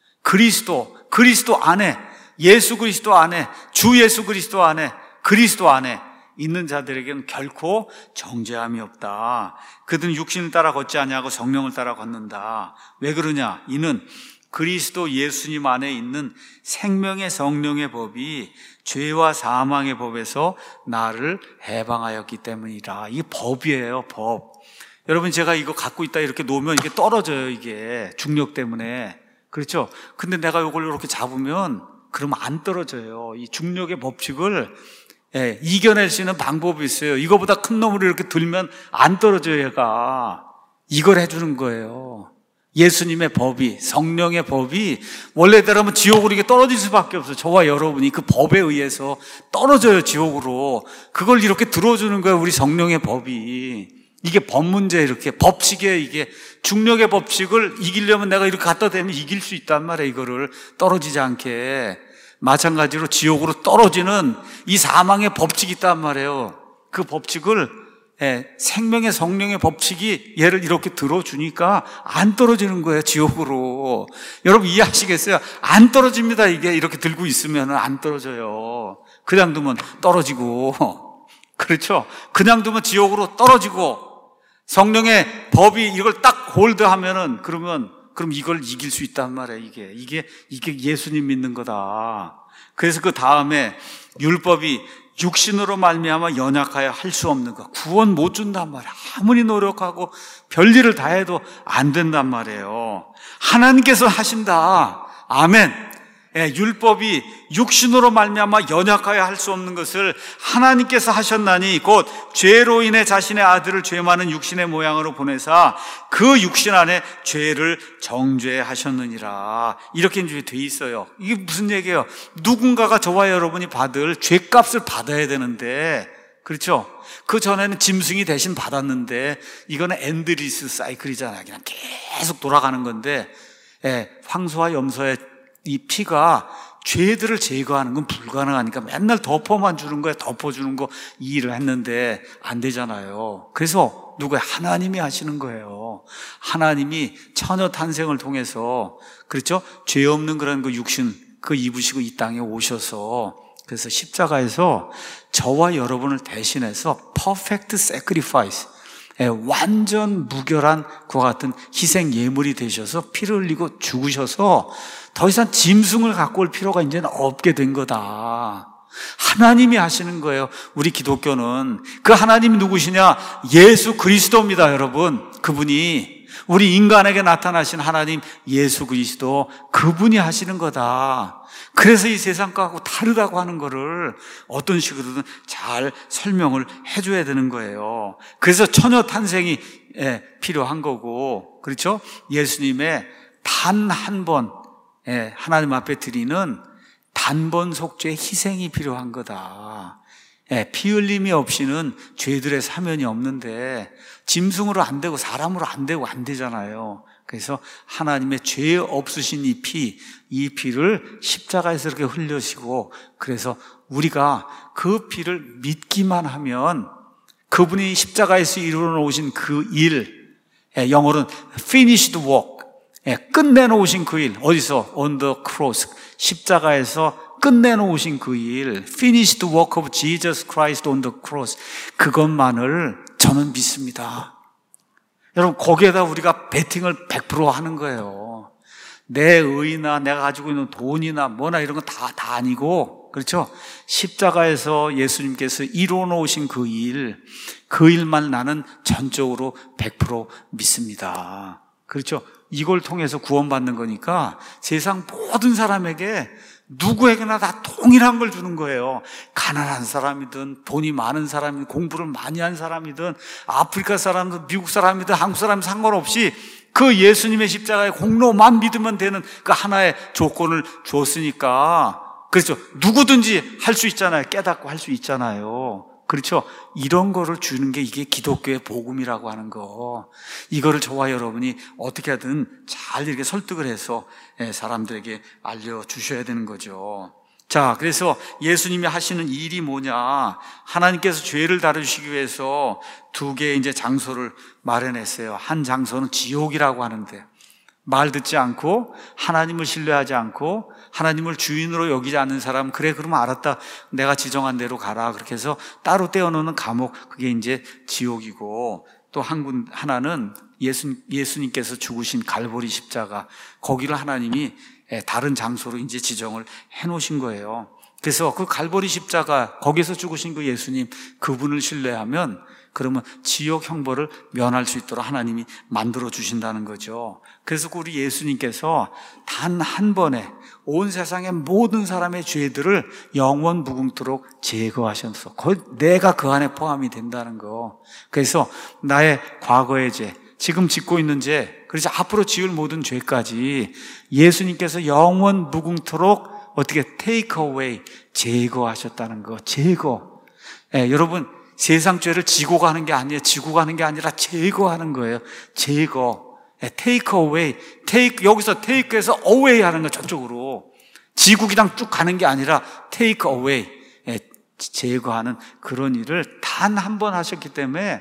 그리스도, 그리스도 안에, 예수 그리스도 안에, 주 예수 그리스도 안에, 그리스도 안에 있는 자들에게는 결코 정죄함이 없다. 그들은 육신을 따라 걷지 아니하고 성령을 따라 걷는다. 왜 그러냐? 이는 그리스도 예수님 안에 있는 생명의 성령의 법이 죄와 사망의 법에서 나를 해방하였기 때문이라. 이게 법이에요, 법. 여러분, 제가 이거 갖고 있다 이렇게 놓으면 이게 떨어져요, 이게. 중력 때문에. 그렇죠? 근데 내가 이걸 이렇게 잡으면 그러면 안 떨어져요. 이 중력의 법칙을 예, 이겨낼 수 있는 방법이 있어요. 이거보다 큰 놈을 이렇게 들면 안 떨어져요, 얘가. 이걸 해주는 거예요. 예수님의 법이, 성령의 법이 원래대로면 지옥으로 이게 떨어질 수밖에 없어요. 저와 여러분이 그 법에 의해서 떨어져요, 지옥으로. 그걸 이렇게 들어주는 거예요, 우리 성령의 법이. 이게 법 문제, 이렇게 법칙이에요. 이게 중력의 법칙을 이기려면 내가 이렇게 갖다 대면 이길 수 있단 말이에요. 이거를 떨어지지 않게. 마찬가지로 지옥으로 떨어지는 이 사망의 법칙이 있단 말이에요. 그 법칙을 예, 생명의 성령의 법칙이 얘를 이렇게 들어주니까 안 떨어지는 거예요, 지옥으로. 여러분 이해하시겠어요? 안 떨어집니다. 이게 이렇게 들고 있으면 안 떨어져요. 그냥 두면 떨어지고. 그렇죠? 그냥 두면 지옥으로 떨어지고. 성령의 법이 이걸 딱 홀드하면은 그러면 그럼 이걸 이길 수 있단 말이에요. 이게 이게 이게 예수님 믿는 거다. 그래서 그 다음에 율법이 육신으로 말미암아 연약하여 할 수 없는 거, 구원 못 준단 말이에요. 아무리 노력하고 별일을 다 해도 안 된단 말이에요. 하나님께서 하신다. 아멘. 예, 율법이 육신으로 말미암아 연약하여 할 수 없는 것을 하나님께서 하셨나니 곧 죄로 인해 자신의 아들을 죄 많은 육신의 모양으로 보내사 그 육신 안에 죄를 정죄하셨느니라. 이렇게 이제 돼 있어요. 이게 무슨 얘기예요? 누군가가 저와 여러분이 받을 죄값을 받아야 되는데, 그렇죠? 그 전에는 짐승이 대신 받았는데 이거는 엔드리스 사이클이잖아요. 그냥 계속 돌아가는 건데, 예, 황소와 염소의 이 피가 죄들을 제거하는 건 불가능하니까 맨날 덮어만 주는 거야. 덮어주는 거 이 일을 했는데 안 되잖아요. 그래서 누가 하나님이 하시는 거예요. 하나님이 처녀 탄생을 통해서, 그렇죠? 죄 없는 그런 그 육신 그 입으시고 이 땅에 오셔서, 그래서 십자가에서 저와 여러분을 대신해서 perfect sacrifice, 예, 완전 무결한 그와 같은 희생 예물이 되셔서 피를 흘리고 죽으셔서 더 이상 짐승을 갖고 올 필요가 이제는 없게 된 거다. 하나님이 하시는 거예요. 우리 기독교는 그 하나님이 누구시냐? 예수 그리스도입니다, 여러분. 그분이 우리 인간에게 나타나신 하나님 예수 그리스도, 그분이 하시는 거다. 그래서 이 세상 거하고 다르다고 하는 거를 어떤 식으로든 잘 설명을 해줘야 되는 거예요. 그래서 처녀 탄생이 필요한 거고, 그렇죠? 예수님의 단 한 번 하나님 앞에 드리는 단 단번 속죄의 희생이 필요한 거다. 예, 피 흘림이 없이는 죄들의 사면이 없는데 짐승으로 안 되고 사람으로 안 되고 안 되잖아요. 그래서 하나님의 죄 없으신 이 피, 이 피를 십자가에서 이렇게 흘려시고, 그래서 우리가 그 피를 믿기만 하면 그분이 십자가에서 이루어 놓으신 그 일, 예, 영어로는 finished work, 예, 끝내놓으신 그 일, 어디서? on the cross, 십자가에서 끝내놓으신 그 일, finished work of Jesus Christ on the cross, 그것만을 저는 믿습니다. 여러분, 거기에다 우리가 베팅을 백 퍼센트 하는 거예요. 내 의나 내가 가지고 있는 돈이나 뭐나 이런 건 다, 다 아니고, 그렇죠? 십자가에서 예수님께서 이루어 놓으신 그 일, 그 일만 나는 전적으로 백 퍼센트 믿습니다. 그렇죠? 이걸 통해서 구원받는 거니까 세상 모든 사람에게 누구에게나 다 동일한 걸 주는 거예요. 가난한 사람이든 돈이 많은 사람이든 공부를 많이 한 사람이든 아프리카 사람이든 미국 사람이든 한국 사람이든 상관없이 그 예수님의 십자가의 공로만 믿으면 되는 그 하나의 조건을 줬으니까, 그렇죠? 누구든지 할 수 있잖아요. 깨닫고 할 수 있잖아요. 그렇죠? 이런 거를 주는 게 이게 기독교의 복음이라고 하는 거. 이거를 저와 여러분이 어떻게 하든 잘 이렇게 설득을 해서 사람들에게 알려주셔야 되는 거죠. 자, 그래서 예수님이 하시는 일이 뭐냐. 하나님께서 죄를 다루시기 위해서 두 개의 이제 장소를 마련했어요. 한 장소는 지옥이라고 하는데, 말 듣지 않고 하나님을 신뢰하지 않고 하나님을 주인으로 여기지 않는 사람, 그래 그러면 알았다, 내가 지정한 대로 가라, 그렇게 해서 따로 떼어놓는 감옥, 그게 이제 지옥이고, 또 한 군 하나는 예수, 예수님께서 죽으신 갈보리 십자가, 거기를 하나님이 다른 장소로 이제 지정을 해놓으신 거예요. 그래서 그 갈보리 십자가, 거기서 죽으신 그 예수님, 그분을 신뢰하면 그러면 지옥 형벌을 면할 수 있도록 하나님이 만들어 주신다는 거죠. 그래서 우리 예수님께서 단 한 번에 온 세상의 모든 사람의 죄들을 영원 무궁토록 제거하셔서 거의 내가 그 안에 포함이 된다는 거. 그래서 나의 과거의 죄, 지금 짓고 있는 죄, 그래서 앞으로 지을 모든 죄까지 예수님께서 영원 무궁토록 어떻게 take away, 제거하셨다는 거. 제거. 예, 여러분, 세상 죄를 지고 가는 게 아니에요. 지고 가는 게 아니라 제거하는 거예요. 제거. take away. take, 여기서 take에서 away 하는 거, 저쪽으로. 지구 그냥 쭉 가는 게 아니라 take away. 제거하는 그런 일을 단 한 번 하셨기 때문에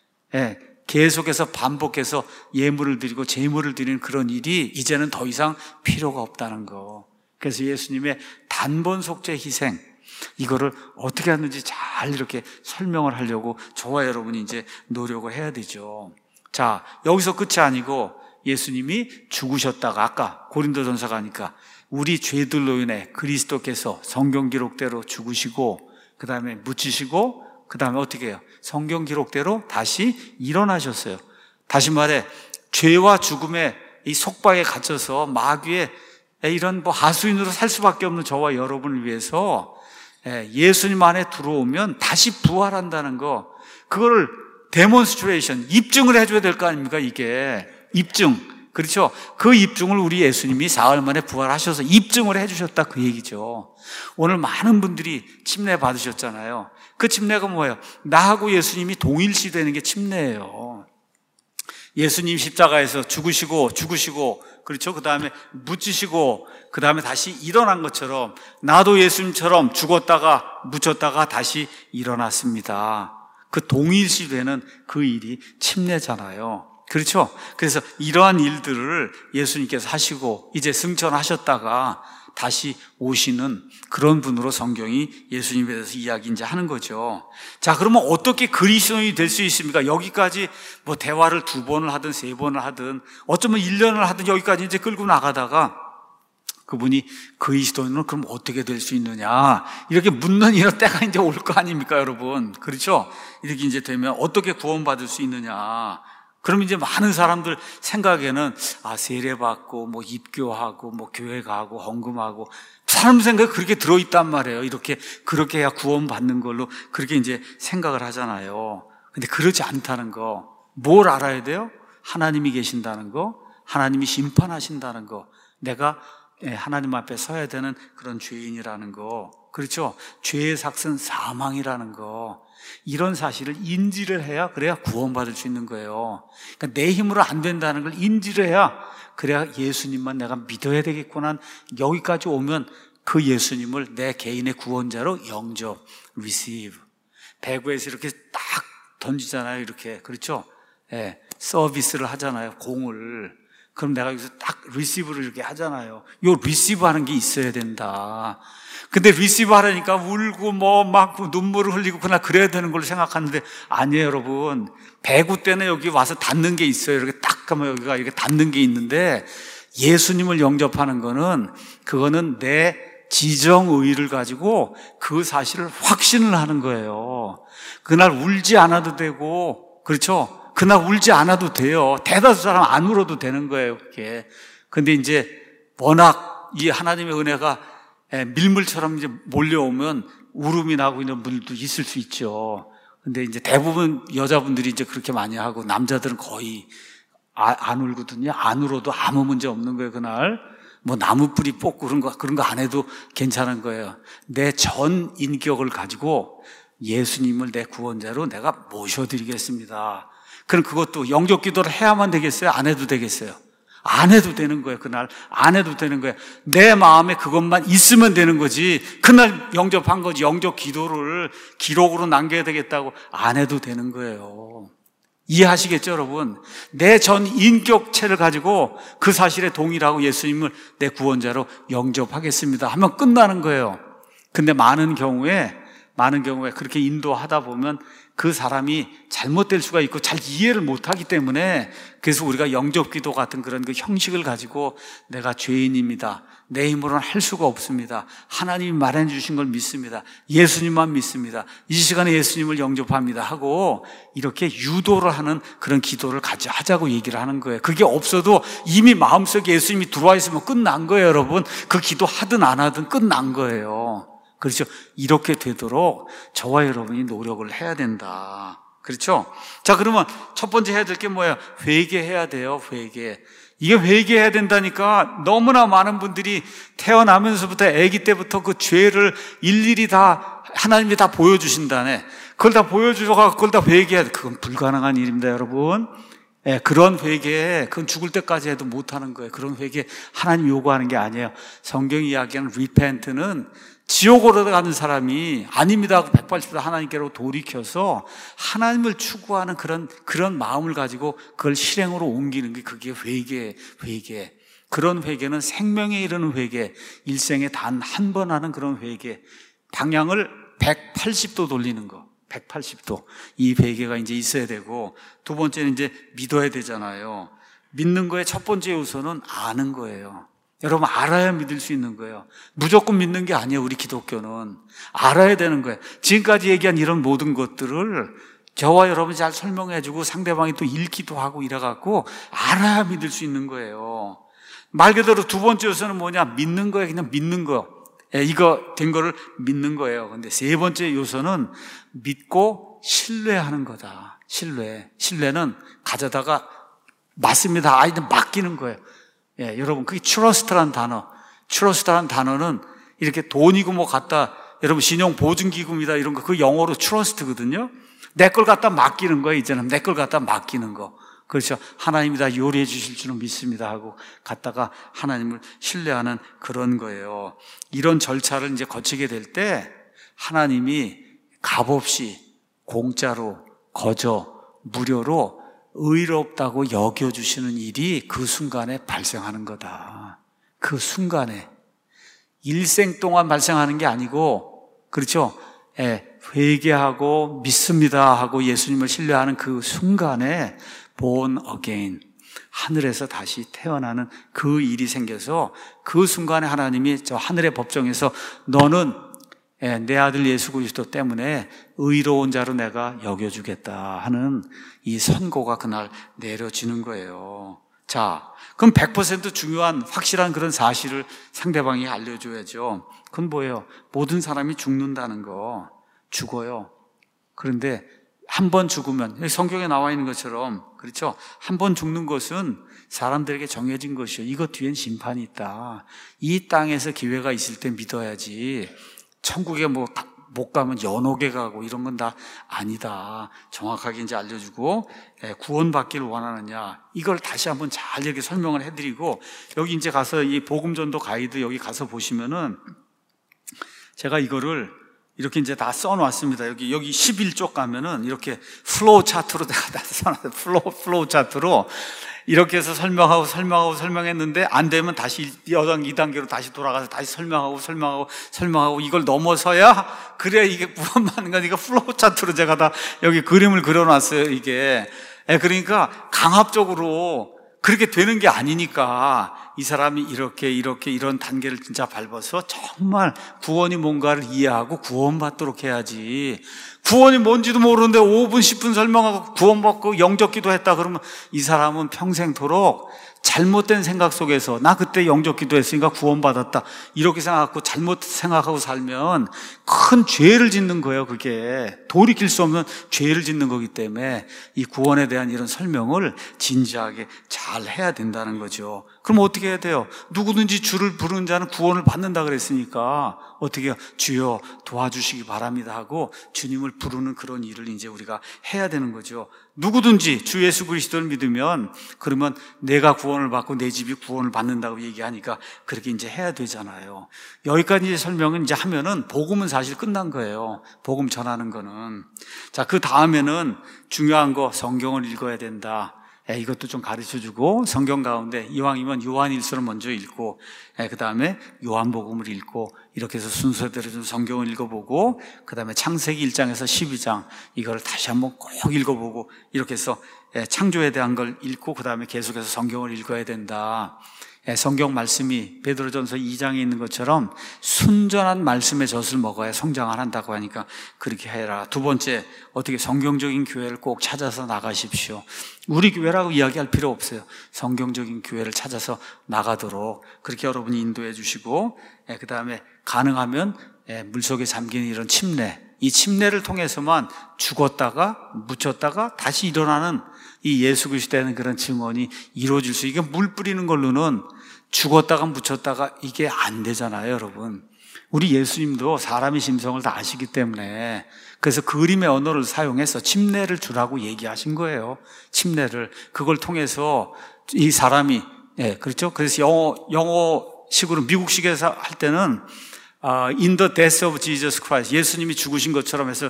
계속해서 반복해서 예물을 드리고 제물을 드리는 그런 일이 이제는 더 이상 필요가 없다는 거. 그래서 예수님의 단번 속죄 희생, 이거를 어떻게 하는지 잘 이렇게 설명을 하려고 저와 여러분이 이제 노력을 해야 되죠. 자, 여기서 끝이 아니고 예수님이 죽으셨다가, 아까 고린도전서 가니까 우리 죄들로 인해 그리스도께서 성경 기록대로 죽으시고, 그 다음에 묻히시고, 그 다음에 어떻게 해요? 성경 기록대로 다시 일어나셨어요. 다시 말해, 죄와 죽음의 이 속박에 갇혀서 마귀의 이런 뭐 하수인으로 살 수밖에 없는 저와 여러분을 위해서 예수님 안에 들어오면 다시 부활한다는 거, 그거를 데몬스트레이션, 입증을 해줘야 될 거 아닙니까? 이게 입증, 그렇죠? 그 입증을 우리 예수님이 사흘 만에 부활하셔서 입증을 해주셨다, 그 얘기죠. 오늘 많은 분들이 침례 받으셨잖아요. 그 침례가 뭐예요? 나하고 예수님이 동일시 되는 게 침례예요. 예수님 십자가에서 죽으시고 죽으시고, 그렇죠? 그 다음에 묻히시고, 그 다음에 다시 일어난 것처럼 나도 예수님처럼 죽었다가 묻혔다가 다시 일어났습니다. 그 동일시 되는 그 일이 침례잖아요. 그렇죠? 그래서 이러한 일들을 예수님께서 하시고 이제 승천하셨다가 다시 오시는 그런 분으로 성경이 예수님에 대해서 이야기 이제 하는 거죠. 자, 그러면 어떻게 그리스도인이 될 수 있습니까? 여기까지 뭐 대화를 두 번을 하든 세 번을 하든 어쩌면 일 년을 하든 여기까지 이제 끌고 나가다가 그분이 그리스도인은 그럼 어떻게 될 수 있느냐, 이렇게 묻는 이런 때가 이제 올 거 아닙니까, 여러분? 그렇죠? 이렇게 이제 되면 어떻게 구원받을 수 있느냐. 그럼 이제 많은 사람들 생각에는 아, 세례받고 뭐 입교하고 뭐 교회 가고 헌금하고, 사람 생각에 그렇게 들어있단 말이에요. 이렇게 그렇게 해야 구원받는 걸로 그렇게 이제 생각을 하잖아요. 근데 그렇지 않다는 거. 뭘 알아야 돼요? 하나님이 계신다는 거, 하나님이 심판하신다는 거, 내가 하나님 앞에 서야 되는 그런 죄인이라는 거, 그렇죠? 죄의 삭은 사망이라는 거, 이런 사실을 인지를 해야 그래야 구원받을 수 있는 거예요. 그러니까 내 힘으로 안 된다는 걸 인지를 해야 그래야 예수님만 내가 믿어야 되겠구나. 여기까지 오면 그 예수님을 내 개인의 구원자로 영접, receive. 배구에서 이렇게 딱 던지잖아요. 이렇게. 그렇죠? 예, 서비스를 하잖아요. 공을. 그럼 내가 여기서 딱 리시브를 이렇게 하잖아요. 요 리시브 하는 게 있어야 된다. 근데 리시브 하려니까 울고 뭐 막 눈물을 흘리고 그냥 그래야 되는 걸로 생각하는데 아니에요, 여러분. 배구 때는 여기 와서 닿는 게 있어요. 이렇게 딱 하면 여기가 이렇게 닿는 게 있는데 예수님을 영접하는 거는 그거는 내 지정의를 가지고 그 사실을 확신을 하는 거예요. 그날 울지 않아도 되고, 그렇죠? 그날 울지 않아도 돼요. 대다수 사람 안 울어도 되는 거예요, 그게. 근데 이제 워낙 이 하나님의 은혜가 밀물처럼 이제 몰려오면 울음이 나고 있는 분들도 있을 수 있죠. 근데 이제 대부분 여자분들이 이제 그렇게 많이 하고 남자들은 거의 안 울거든요. 안 울어도 아무 문제 없는 거예요, 그날. 뭐 나무 뿌리 뽑고 그런 거, 그런 거 안 해도 괜찮은 거예요. 내 전 인격을 가지고 예수님을 내 구원자로 내가 모셔드리겠습니다. 그럼 그것도 영접 기도를 해야만 되겠어요? 안 해도 되겠어요? 안 해도 되는 거예요, 그날. 안 해도 되는 거예요. 내 마음에 그것만 있으면 되는 거지. 그날 영접한 거지. 영접 기도를 기록으로 남겨야 되겠다고 안 해도 되는 거예요. 이해하시겠죠, 여러분? 내 전 인격체를 가지고 그 사실에 동의하고 예수님을 내 구원자로 영접하겠습니다 하면 끝나는 거예요. 근데 많은 경우에, 많은 경우에 그렇게 인도하다 보면 그 사람이 잘못될 수가 있고 잘 이해를 못하기 때문에 그래서 우리가 영접기도 같은 그런 그 형식을 가지고 내가 죄인입니다. 내 힘으로는 할 수가 없습니다. 하나님이 마련해 주신 걸 믿습니다. 예수님만 믿습니다. 이 시간에 예수님을 영접합니다 하고 이렇게 유도를 하는 그런 기도를 같이 하자고 얘기를 하는 거예요. 그게 없어도 이미 마음속에 예수님이 들어와 있으면 끝난 거예요, 여러분. 그 기도 하든 안 하든 끝난 거예요. 그렇죠? 이렇게 되도록 저와 여러분이 노력을 해야 된다. 그렇죠? 자, 그러면 첫 번째 해야 될 게 뭐예요? 회개해야 돼요, 회개. 이게 회개해야 된다니까. 너무나 많은 분들이 태어나면서부터 아기 때부터 그 죄를 일일이 다 하나님이 다 보여주신다네. 그걸 다 보여주셔서 그걸 다 회개해야 돼. 그건 불가능한 일입니다, 여러분. 예, 그런 회개, 그건 죽을 때까지 해도 못하는 거예요. 그런 회개 하나님 요구하는 게 아니에요. 성경이 이야기하는 repent는 지옥으로 가는 사람이 아닙니다 하고 백팔십 도 하나님께로 돌이켜서 하나님을 추구하는 그런, 그런 마음을 가지고 그걸 실행으로 옮기는 게 그게 회개, 회개. 그런 회개는 생명에 이르는 회개, 일생에 단 한 번 하는 그런 회개. 방향을 백팔십 도 돌리는 거. 백팔십 도. 이 회개가 이제 있어야 되고, 두 번째는 이제 믿어야 되잖아요. 믿는 거의 첫 번째 요소는 아는 거예요. 여러분, 알아야 믿을 수 있는 거예요. 무조건 믿는 게 아니에요, 우리 기독교는. 알아야 되는 거예요. 지금까지 얘기한 이런 모든 것들을 저와 여러분이 잘 설명해주고 상대방이 또 읽기도 하고 이래갖고 알아야 믿을 수 있는 거예요. 말 그대로 두 번째 요소는 뭐냐? 믿는 거예요. 그냥 믿는 거. 예, 이거 된 거를 믿는 거예요. 근데 세 번째 요소는 믿고 신뢰하는 거다. 신뢰. 신뢰는 가져다가 맞습니다. 아이들 맡기는 거예요. 예, 여러분, 그게 트러스트라는 단어. 트러스트라는 단어는 이렇게 돈이고 뭐 갖다, 여러분, 신용보증기금이다 이런 거, 그 영어로 트러스트거든요. 내 걸 갖다 맡기는 거예요, 이제는. 내 걸 갖다 맡기는 거. 그렇죠. 하나님이 다 요리해 주실 줄은 믿습니다 하고 갖다가 하나님을 신뢰하는 그런 거예요. 이런 절차를 이제 거치게 될 때 하나님이 값없이 공짜로, 거저, 무료로 의롭다고 여겨주시는 일이 그 순간에 발생하는 거다. 그 순간에. 일생 동안 발생하는 게 아니고, 그렇죠? 예, 회개하고 믿습니다 하고 예수님을 신뢰하는 그 순간에 born again, 하늘에서 다시 태어나는 그 일이 생겨서 그 순간에 하나님이 저 하늘의 법정에서 너는 내 아들 예수 그리스도 때문에 의로운 자로 내가 여겨주겠다 하는 이 선고가 그날 내려지는 거예요. 자, 그럼 백 퍼센트 중요한 확실한 그런 사실을 상대방이 알려줘야죠. 그건 뭐예요? 모든 사람이 죽는다는 거. 죽어요. 그런데 한 번 죽으면 성경에 나와 있는 것처럼, 그렇죠? 한 번 죽는 것은 사람들에게 정해진 것이요. 이것 뒤엔 심판이 있다. 이 땅에서 기회가 있을 때 믿어야지. 천국에 뭐 못 가면 연옥에 가고 이런 건 다 아니다. 정확하게 이제 알려주고, 구원받기를 원하느냐. 이걸 다시 한번 잘 이렇게 설명을 해드리고, 여기 이제 가서 이 복음전도 가이드 여기 가서 보시면은 제가 이거를 이렇게 이제 다 써놨습니다. 여기, 여기 십일 쪽 가면은 이렇게 플로우 차트로 내가 다 써놨어요. 플로우, 플로우 차트로. 이렇게 해서 설명하고 설명하고 설명했는데 안 되면 다시 이 단계로 다시 돌아가서 다시 설명하고 설명하고 설명하고 이걸 넘어서야 그래야 이게 구원받는 거니까 플로우 차트로 제가 다 여기 그림을 그려놨어요. 이게. 그러니까 강압적으로 그렇게 되는 게 아니니까 이 사람이 이렇게 이렇게 이런 단계를 진짜 밟아서 정말 구원이 뭔가를 이해하고 구원받도록 해야지. 구원이 뭔지도 모르는데 오 분, 십 분 설명하고 구원받고 영접 기도했다 그러면 이 사람은 평생토록 잘못된 생각 속에서 나 그때 영접 기도했으니까 구원받았다 이렇게 생각하고 잘못 생각하고 살면 큰 죄를 짓는 거예요. 그게 돌이킬 수 없는 죄를 짓는 거기 때문에 이 구원에 대한 이런 설명을 진지하게 잘 해야 된다는 거죠. 그럼 어떻게 해야 돼요? 누구든지 주를 부르는 자는 구원을 받는다 그랬으니까 어떻게 해요? 주여 도와주시기 바랍니다 하고 주님을 부르는 그런 일을 이제 우리가 해야 되는 거죠. 누구든지 주 예수 그리스도를 믿으면 그러면 내가 구원을 받고 내 집이 구원을 받는다고 얘기하니까 그렇게 이제 해야 되잖아요. 여기까지 이제 설명은 이제 하면은 복음은 사실 끝난 거예요. 복음 전하는 거는. 자, 그 다음에는 중요한 거 성경을 읽어야 된다. 예, 이것도 좀 가르쳐주고 성경 가운데 이왕이면 요한일서를 먼저 읽고 예, 그 다음에 요한복음을 읽고 이렇게 해서 순서대로 좀 성경을 읽어보고 그 다음에 창세기 일 장에서 십이 장 이걸 다시 한번 꼭 읽어보고 이렇게 해서 예, 창조에 대한 걸 읽고 그 다음에 계속해서 성경을 읽어야 된다. 예, 성경 말씀이 베드로전서 이 장에 있는 것처럼 순전한 말씀의 젖을 먹어야 성장을 한다고 하니까 그렇게 해라. 두 번째, 어떻게 성경적인 교회를 꼭 찾아서 나가십시오. 우리 교회라고 이야기할 필요 없어요. 성경적인 교회를 찾아서 나가도록 그렇게 여러분이 인도해 주시고 예, 그 다음에 가능하면 예, 물속에 잠긴 이런 침례, 이 침례를 통해서만 죽었다가 묻혔다가 다시 일어나는 이 예수 그리스도의 그런 증언이 이루어질 수, 이게 물 뿌리는 걸로는 죽었다가 묻혔다가 이게 안 되잖아요, 여러분. 우리 예수님도 사람의 심성을 다 아시기 때문에 그래서 그림의 언어를 사용해서 침례를 주라고 얘기하신 거예요. 침례를. 그걸 통해서 이 사람이, 예, 그렇죠? 그래서 영어, 영어식으로 미국식에서 할 때는 Uh, in the death of Jesus Christ, 예수님이 죽으신 것처럼 해서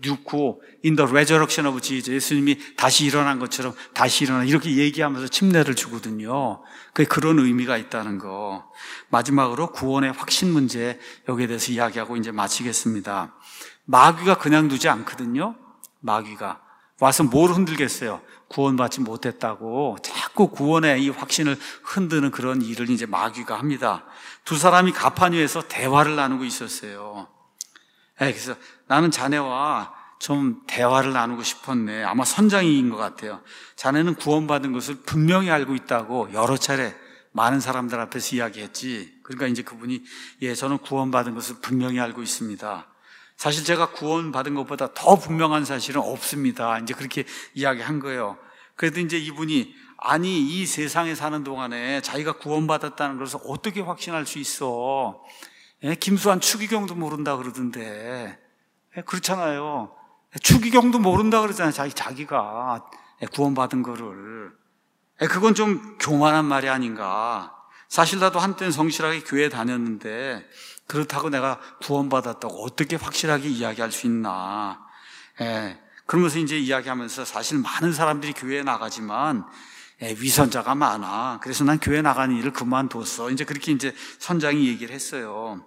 넣고 in the resurrection of Jesus, 예수님이 다시 일어난 것처럼 다시 일어나 이렇게 얘기하면서 침례를 주거든요. 그게 그런 의미가 있다는 거. 마지막으로 구원의 확신 문제, 여기에 대해서 이야기하고 이제 마치겠습니다. 마귀가 그냥 두지 않거든요. 마귀가 와서 뭘 흔들겠어요? 구원받지 못했다고 자꾸 구원의 이 확신을 흔드는 그런 일을 이제 마귀가 합니다. 두 사람이 가판 위에서 대화를 나누고 있었어요. 그래서 나는 자네와 좀 대화를 나누고 싶었네. 아마 선장인 것 같아요. 자네는 구원받은 것을 분명히 알고 있다고 여러 차례 많은 사람들 앞에서 이야기했지. 그러니까 이제 그분이 예, 저는 구원받은 것을 분명히 알고 있습니다. 사실 제가 구원받은 것보다 더 분명한 사실은 없습니다. 이제 그렇게 이야기한 거예요. 그래도 이제 이분이 아니 이 세상에 사는 동안에 자기가 구원받았다는 것을 어떻게 확신할 수 있어? 예? 김수환 추기경도 모른다 그러던데. 예? 그렇잖아요. 추기경도 모른다 그러잖아요. 자기, 자기가 구원받은 거를. 예? 그건 좀 교만한 말이 아닌가. 사실 나도 한때는 성실하게 교회 다녔는데 그렇다고 내가 구원받았다고 어떻게 확실하게 이야기할 수 있나. 예. 그러면서 이제 이야기하면서 사실 많은 사람들이 교회에 나가지만 예, 위선자가 많아. 그래서 난 교회 나가는 일을 그만뒀어. 이제 그렇게 이제 선장이 얘기를 했어요.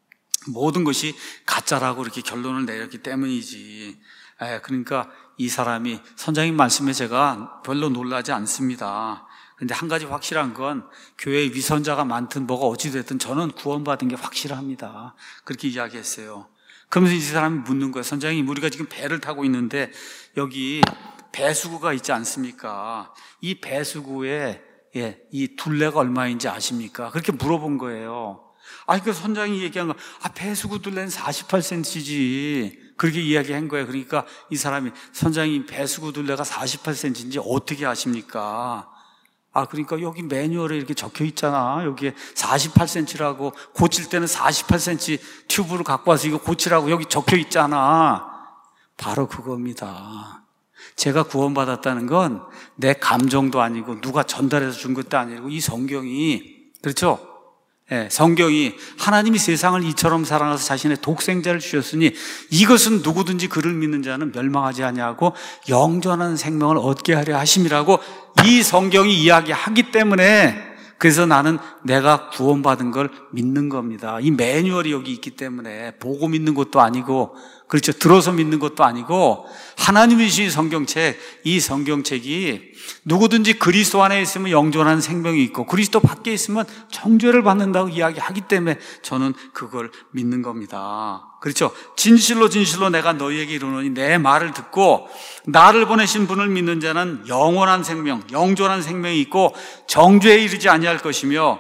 모든 것이 가짜라고 이렇게 결론을 내렸기 때문이지. 예, 그러니까 이 사람이 선장님 말씀에 제가 별로 놀라지 않습니다. 근데 한 가지 확실한 건 교회에 위선자가 많든 뭐가 어찌됐든 저는 구원받은 게 확실합니다. 그렇게 이야기했어요. 그러면서 이 사람이 묻는 거예요. 선장님, 우리가 지금 배를 타고 있는데 여기 배수구가 있지 않습니까? 이 배수구에 예, 이 둘레가 얼마인지 아십니까? 그렇게 물어본 거예요. 아, 그 선장이 얘기한 거, 아, 배수구 둘레는 사십팔 센티미터지. 그렇게 이야기한 거예요. 그러니까 이 사람이 선장님 배수구둘레가 사십팔 센티미터인지 어떻게 아십니까? 아, 그러니까 여기 매뉴얼에 이렇게 적혀 있잖아. 여기에 사십팔 센티미터라고, 고칠 때는 사십팔 센티미터 튜브를 갖고 와서 이거 고치라고 여기 적혀 있잖아. 바로 그겁니다. 제가 구원받았다는 건 내 감정도 아니고 누가 전달해서 준 것도 아니고 이 성경이, 그렇죠? 예, 성경이 하나님이 세상을 이처럼 사랑하사 자신의 독생자를 주셨으니 이것은 누구든지 그를 믿는 자는 멸망하지 아니하고 영존한 생명을 얻게 하려 하심이라고 이 성경이 이야기하기 때문에, 그래서 나는 내가 구원받은 걸 믿는 겁니다. 이 매뉴얼이 여기 있기 때문에 보고 믿는 것도 아니고, 그렇죠, 들어서 믿는 것도 아니고, 하나님이 주신 성경책, 이 성경책이 누구든지 그리스도 안에 있으면 영존한 생명이 있고 그리스도 밖에 있으면 정죄를 받는다고 이야기하기 때문에 저는 그걸 믿는 겁니다. 그렇죠? 진실로 진실로 내가 너희에게 이르노니 내 말을 듣고 나를 보내신 분을 믿는 자는 영원한 생명, 영존한 생명이 있고 정죄에 이르지 아니할 것이며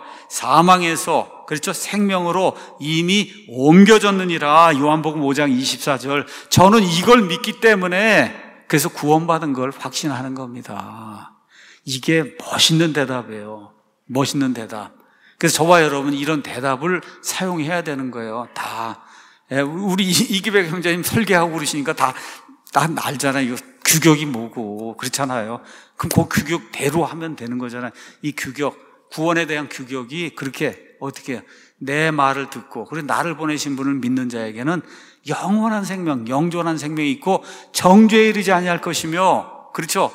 사망에서, 그렇죠, 생명으로 이미 옮겨졌느니라. 요한복음 오 장 이십사 절. 저는 이걸 믿기 때문에 그래서 구원받은 걸 확신하는 겁니다. 이게 멋있는 대답이에요. 멋있는 대답. 그래서 저와 여러분 이런 대답을 사용해야 되는 거예요. 다. 우리 이기백 형제님 설계하고 그러시니까 다, 다 알잖아요. 이거 규격이 뭐고. 그렇잖아요. 그럼 그 규격대로 하면 되는 거잖아요. 이 규격, 구원에 대한 규격이 그렇게 어떻게 해요? 내 말을 듣고, 그리고 나를 보내신 분을 믿는 자에게는 영원한 생명, 영존한 생명이 있고 정죄에 이르지 아니할 것이며, 그렇죠,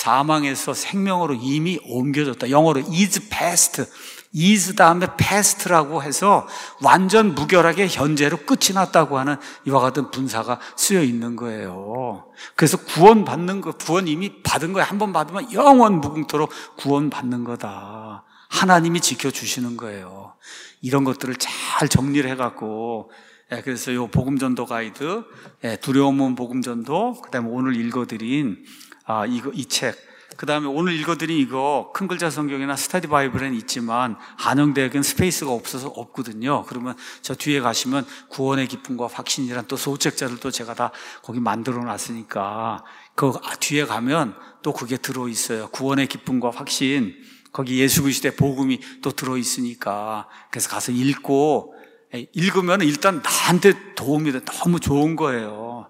사망에서 생명으로 이미 옮겨졌다. 영어로 is past, is 다음에 past라고 해서 완전 무결하게 현재로 끝이 났다고 하는 이와 같은 분사가 쓰여 있는 거예요. 그래서 구원 받는 거, 구원 이미 받은 거예요. 한 번 받으면 영원 무궁토록 구원 받는 거다. 하나님이 지켜주시는 거예요. 이런 것들을 잘 정리를 해갖고, 그래서 이 복음전도 가이드, 두려움은 복음전도, 그 다음에 오늘 읽어드린 아, 이거, 이 책, 그 다음에 오늘 읽어드린 이거 큰 글자 성경이나 스터디 바이블에는 있지만 한영대학은 스페이스가 없어서 없거든요. 그러면 저 뒤에 가시면 구원의 기쁨과 확신이란 또 소책자를 또 제가 다 거기 만들어 놨으니까 그 뒤에 가면 또 그게 들어있어요. 구원의 기쁨과 확신, 거기 예수 그리스도의 복음이 또 들어있으니까. 그래서 가서 읽고, 읽으면 일단 나한테 도움이 돼. 너무 좋은 거예요.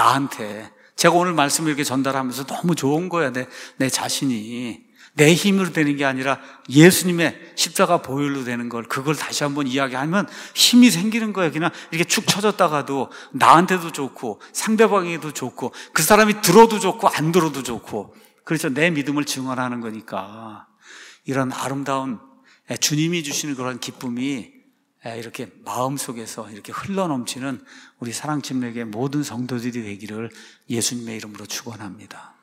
나한테. 제가 오늘 말씀을 이렇게 전달하면서 너무 좋은 거야. 내, 내 자신이. 내 힘으로 되는 게 아니라 예수님의 십자가 보혈로 되는 걸, 그걸 다시 한번 이야기하면 힘이 생기는 거예요. 그냥 이렇게 축 처졌다가도 나한테도 좋고 상대방에게도 좋고 그 사람이 들어도 좋고 안 들어도 좋고, 그렇죠. 내 믿음을 증언하는 거니까. 이런 아름다운 주님이 주시는 그런 기쁨이 이렇게 마음속에서 이렇게 흘러넘치는 우리 사랑팀에게 모든 성도들이 되기를 예수님의 이름으로 축원합니다.